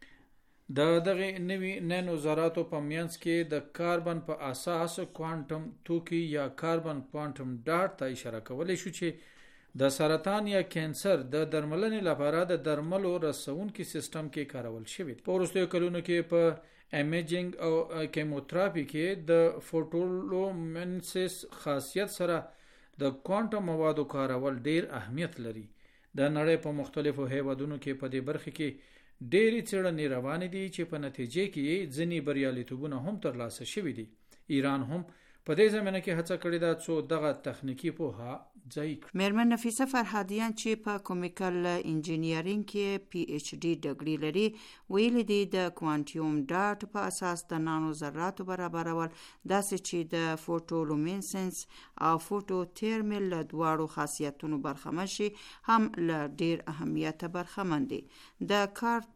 دغه نوی نانو ذراتو په منځ کې د کاربن په اساس کوانټم توکي یا کاربن کوانټم ډاټ ته اشاره کولی شو چې د سرطان یا کینسر د درملنې لپاره د درملو رسونکي سیستم کې کارول شوی. په وروستیو کلونو کې په امیجنګ او کیموتراپي کې د فوټولومینسیس خاصیت سره د کوانټم موادو کارول ډیر اهمیت لري. د نړۍ په مختلفو هیوادونو کې په دې برخه کې ډېری څېړنې روانې دي چې په نتیجه کې ځینې بریالیتوبونه هم ترلاسه شوي دي. ایران هم په دې زمینه کې هڅه کړې ده څو دغه تخنیکی پوهه ځای کړي. میرمن نفیسه فرهادیان چې په کیمیکل انجینیرینګ کې پی ایچ ډی ډګری لري ویلي دي د کوانټیوم ډاټ په اساس د نانو ذراتو برابرول داسې چې د فوټولومینسنس او فوټو ترمل له دواړو خاصیتونو برخمن شي هم له ډیر اهمیت برخمن دي. د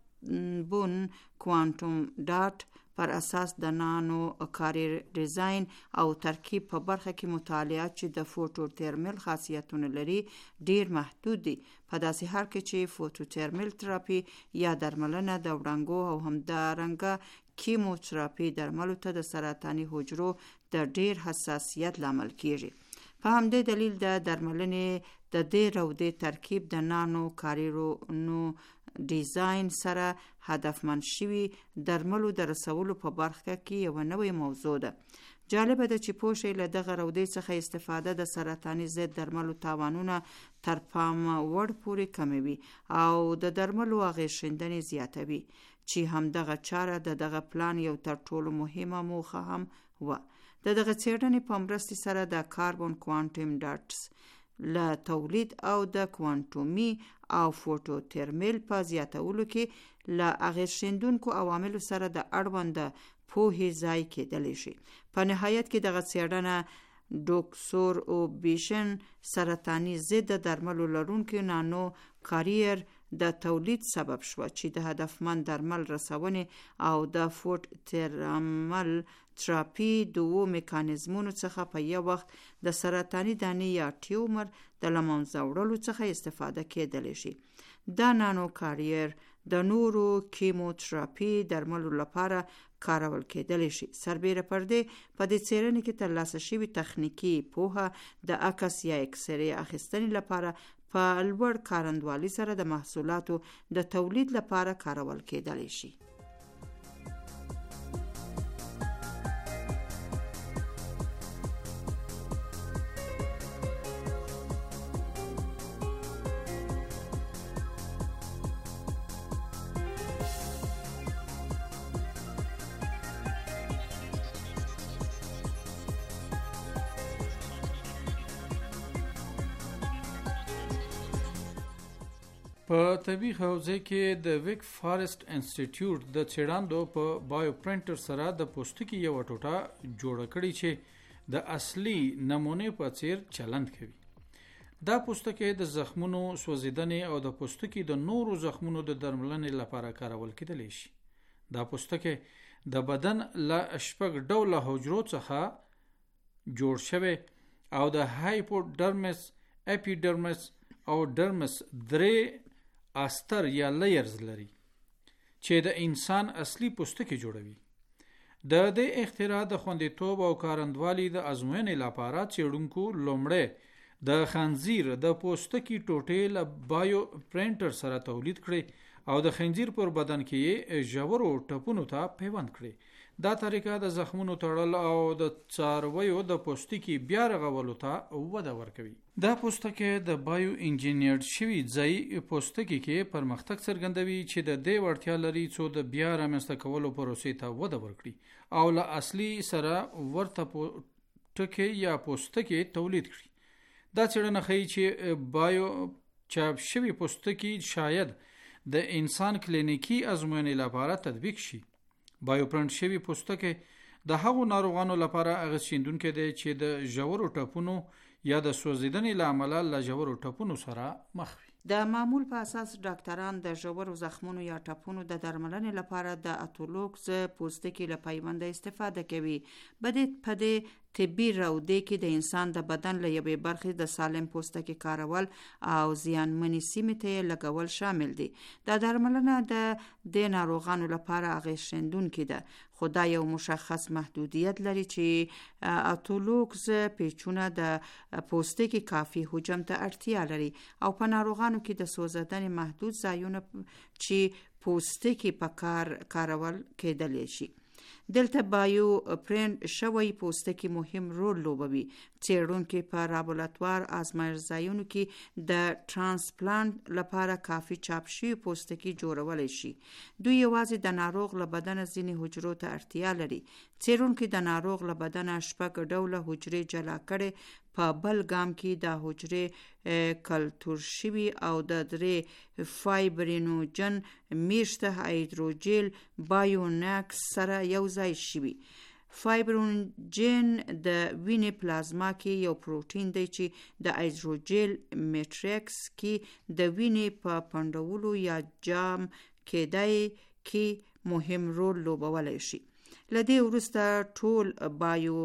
کاربن کوانټوم ډاټ پر اساس د نانو کاری ډیزاین او ترکیب په برخه کې مطالعات چې د فوټو ترمل خاصیتونه لري ډیر محدود دي. په داسې حال کې چې فوټو ترمل تراپی یا درملنه د وړانګو او همدارنګه کیموتراپی درملو ته د سرطاني حجرو د ډیر حساسیت لامل کیږي. په همدې دلیل د درملنې د دې رودې ترکیب د نانو کاریرونو ډیزاین سره هدفمند شوی درملو د رسولو په برخه کې یو نوې موضوع ده. جالبه ده چې پوښي له دغه رودې څخه استفاده د سرطاني ضد درملو تاوانونه تر پام وړ پورې کموي او د درملو اغیز شیندنې زیاتوي چې هم دغه چاره د دغه پلان یو تر ټولو مهمه موخه هم و. دغه څېړنې په مرستې سره د کاربن کوانټم ډاټس له تولید او د کوانټومي او فوټو ترمل په زیاتولو کې له اغیز شیندونکو عواملو سره د اړوند پوهې ځای کېدلی شي. په نهایت کې دغه څېړنه ډوکسور او بیشن سرطاني ضد درملو لرونکو نانو کاریر د تولید سبب شو چې د هدفمند درمل رسونې او د فوټ ترمل تراپی دوه میکانیزمونو څخه په یو وخت د سرطاني دانې یا ټیومر د لمنځه وړلو څخه استفاده کېدلی شي. دا نانو کاریر د نورو کیموتراپی درملو لپاره کارول کېدلی شي. سربیره پر دې په دې څېړنې کې ترلاسه شوې تخنیکي پوهه د عکس یا اکسرې اخیستنې لپاره په لوړ کارندوالي سره د محصولاتو د تولید لپاره کارول کېدلی شي. په طبي حوزه کې د ویک فارست انسټیټیوټ د څېړندو په بایو پرنټر سره د پوستکي یو ټوټه جوړه کړې چې د اصلي نمونې په څیر چلند کوي. دا پوستکي د زخمونو سوځیدنې او د پوستکي د نورو زخمونو د درملنې لپاره کارول کېدلی شي. دا پوستکي د بدن له شپږ ډوله حجرو څخه جوړ شوی او د هایپوډرمس، اپیډرمس او ډرمس درې استر یا لیرز لري چې د انسان اصلي پوستکی جوړوي. د دې اختراع د خوندیتوب او کارندوالي د ازموینې لپاره څېړونکو لومړی د خنزیر د پوستکی ټوټې له بایو پرنټر سره تولید کړي او د خنزیر پر بدن کې ژورو ټپونو ته پیوند کړي. دا طریقه د زخمونو تړل او د څارویو د پوستکی بیا رغولو ته وده ورکوي. دا پوستکی د بایو انجینیرډ شوي ځای پوستکی کې پرمختګ څرګندوي چې د دې وړتیا لري څو د بیا رامنځته کولو پروسې ته وده ورکړي او له اصلي سره ورته ټکی یا پوستکی تولید کړي. دا څېړنه ښیي چې بایو چاپ شوي پوستکی شاید د انسان کلینیکي ازموینې لپاره تطبیق شي. بایو پرنټ شوي پوستکی د هغو ناروغانو لپاره اغېزمنونکی دی چې د ژورو ټپونو یا د سوځیدنې له امله له ژورو ټپونو سره مخ وي. د معمول په اساس ډاکټران د ژورو زخمونو یا ټپونو د درملنې لپاره د اتولوکس پوستکي له پیوند استفاده کوي. په دې طبي روده کې د انسان د بدن له یوې برخې د سالم پوستکي کارول او زیانمنې سیمې ته لګول شامل دي. دا درملنه د ناروغانو لپاره اغېزمنونکې ده، خو دا یو مشخص محدودیت لري چې اتولوکس پیچونه د پوستکي کافي حجم ته اړتیا لري او په ناروغانو کې د سوځیدنې محدود ځایونه چې پوستکي په کارول کېدلی شي. دلته بایو پرنټ شوی پوستکی مهم رول لوبوي. څېړونکي په لابراتوار آزمایش ځایونو کې د ترانسپلانت لپاره کافي چاپ شوی پوستکی جوړولی شي. دوی یوازې د ناروغ له بدن ځینې حجرو ته اړتیا لري. څېړونکي د ناروغ له بدن شپږ ډوله حجرې جلا کړي، په بل ګام کې د حجرې کلتور شوي او د 3 فایبرینوجن میشته هایدروجیل بایونکس سره یو ځای شوي. فایبرینوجن د وینې پلازما کې یو پروتین دی چې د هایدروجیل میټریکس کې د وینې په پنډولو یا جام کېدای کې مهم رول لوبولی شي. له دې وروسته ټول بایو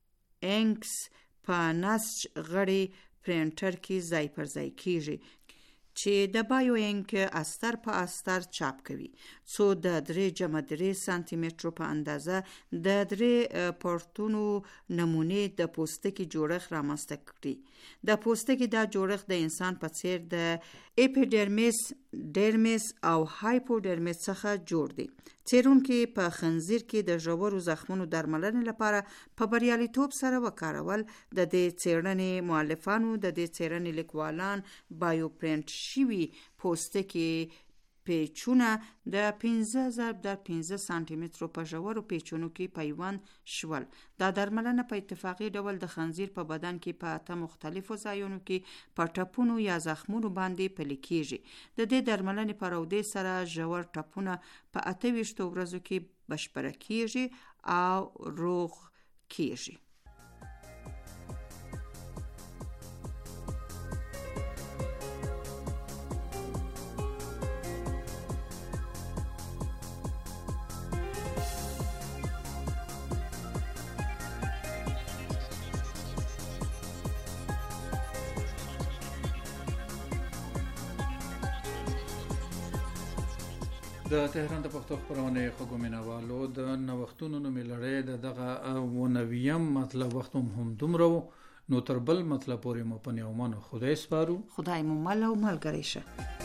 انکس په نسج غړي پرنټر کې ځای پر ځای کیږي چې د بایو انک استر په استر چاپ کوي، څو د 3.3 سانتي مترو په اندازه د 3 پورتونو نمونې د پوستکي جوړښت رامنځته کړي. د پوستکي دا جوړښت د انسان په څیر د اپیډرمیس، ډرمیس او هایپوډرمیس څخه جوړ دی. څېړونکي په خنزیر کې د ژورو زخمونو درملنې لپاره په بریالیتوب سره وکارول. د دې څېړنې مؤلفانو د دې څېړنې لیکوالان بایو پرنټ شوي پوستکي پیچونه د 15 سانتي مترو په ژورو پیچونو کې پیوند شول. دا درملنه په اتفاقي ډول د خنزیر په بدن کې په 8 مختلفو ځایونو کې په ټپونو یا زخمونو باندې پلي کیږي. د دې درملنې په رودې سره ژور ټپونه په 28 ورځو کې بشپړه کیږي او روغ کیږي. د تهران د پښتو خبرونه خغو مینوالو د نوښتونو نو ملړې د دغه ونویم مطلب وخت هم دومره نو تر بل مطلب پورې مو پنه ومنه خدای سپارو خدای مو مل او ملګری شه.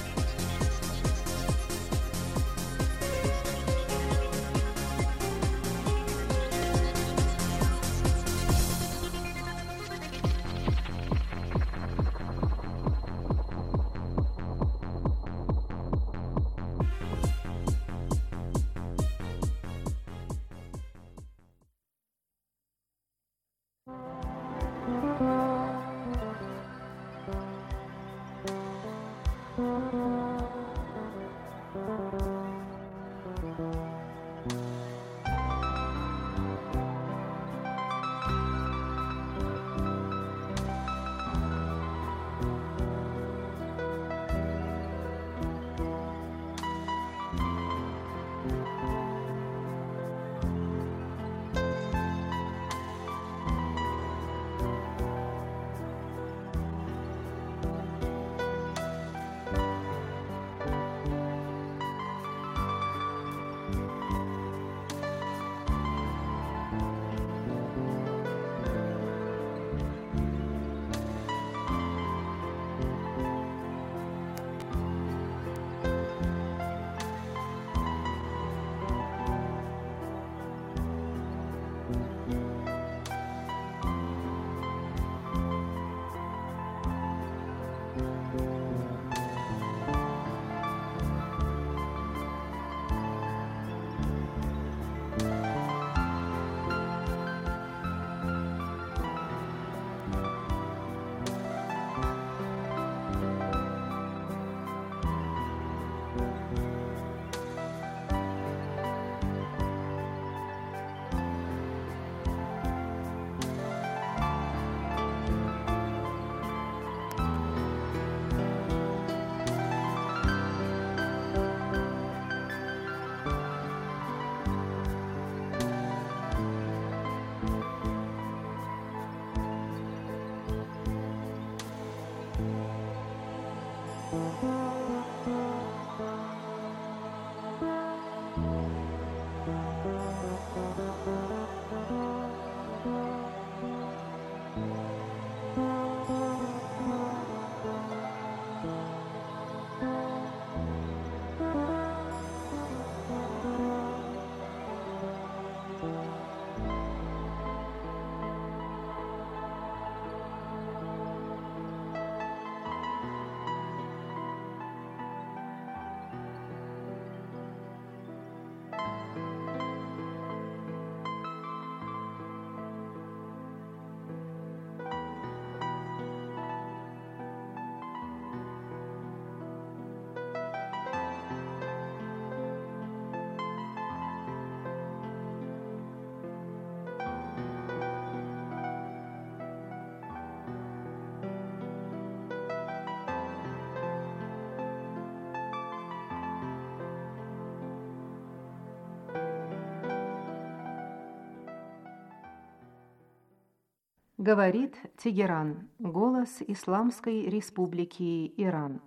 Говорит Тегеран, голос Исламской Республики Иран.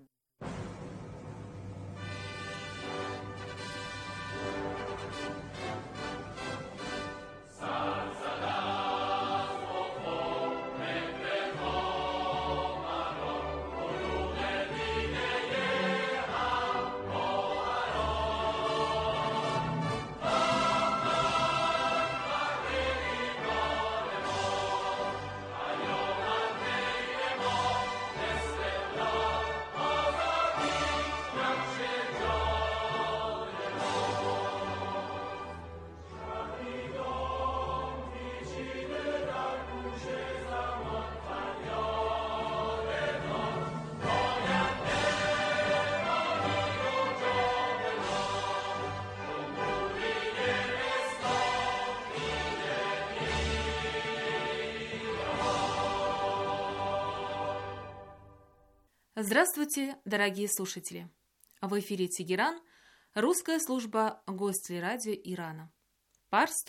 Здравствуйте, дорогие слушатели! В эфире Тегеран, русская служба гостей радио Ирана. Парс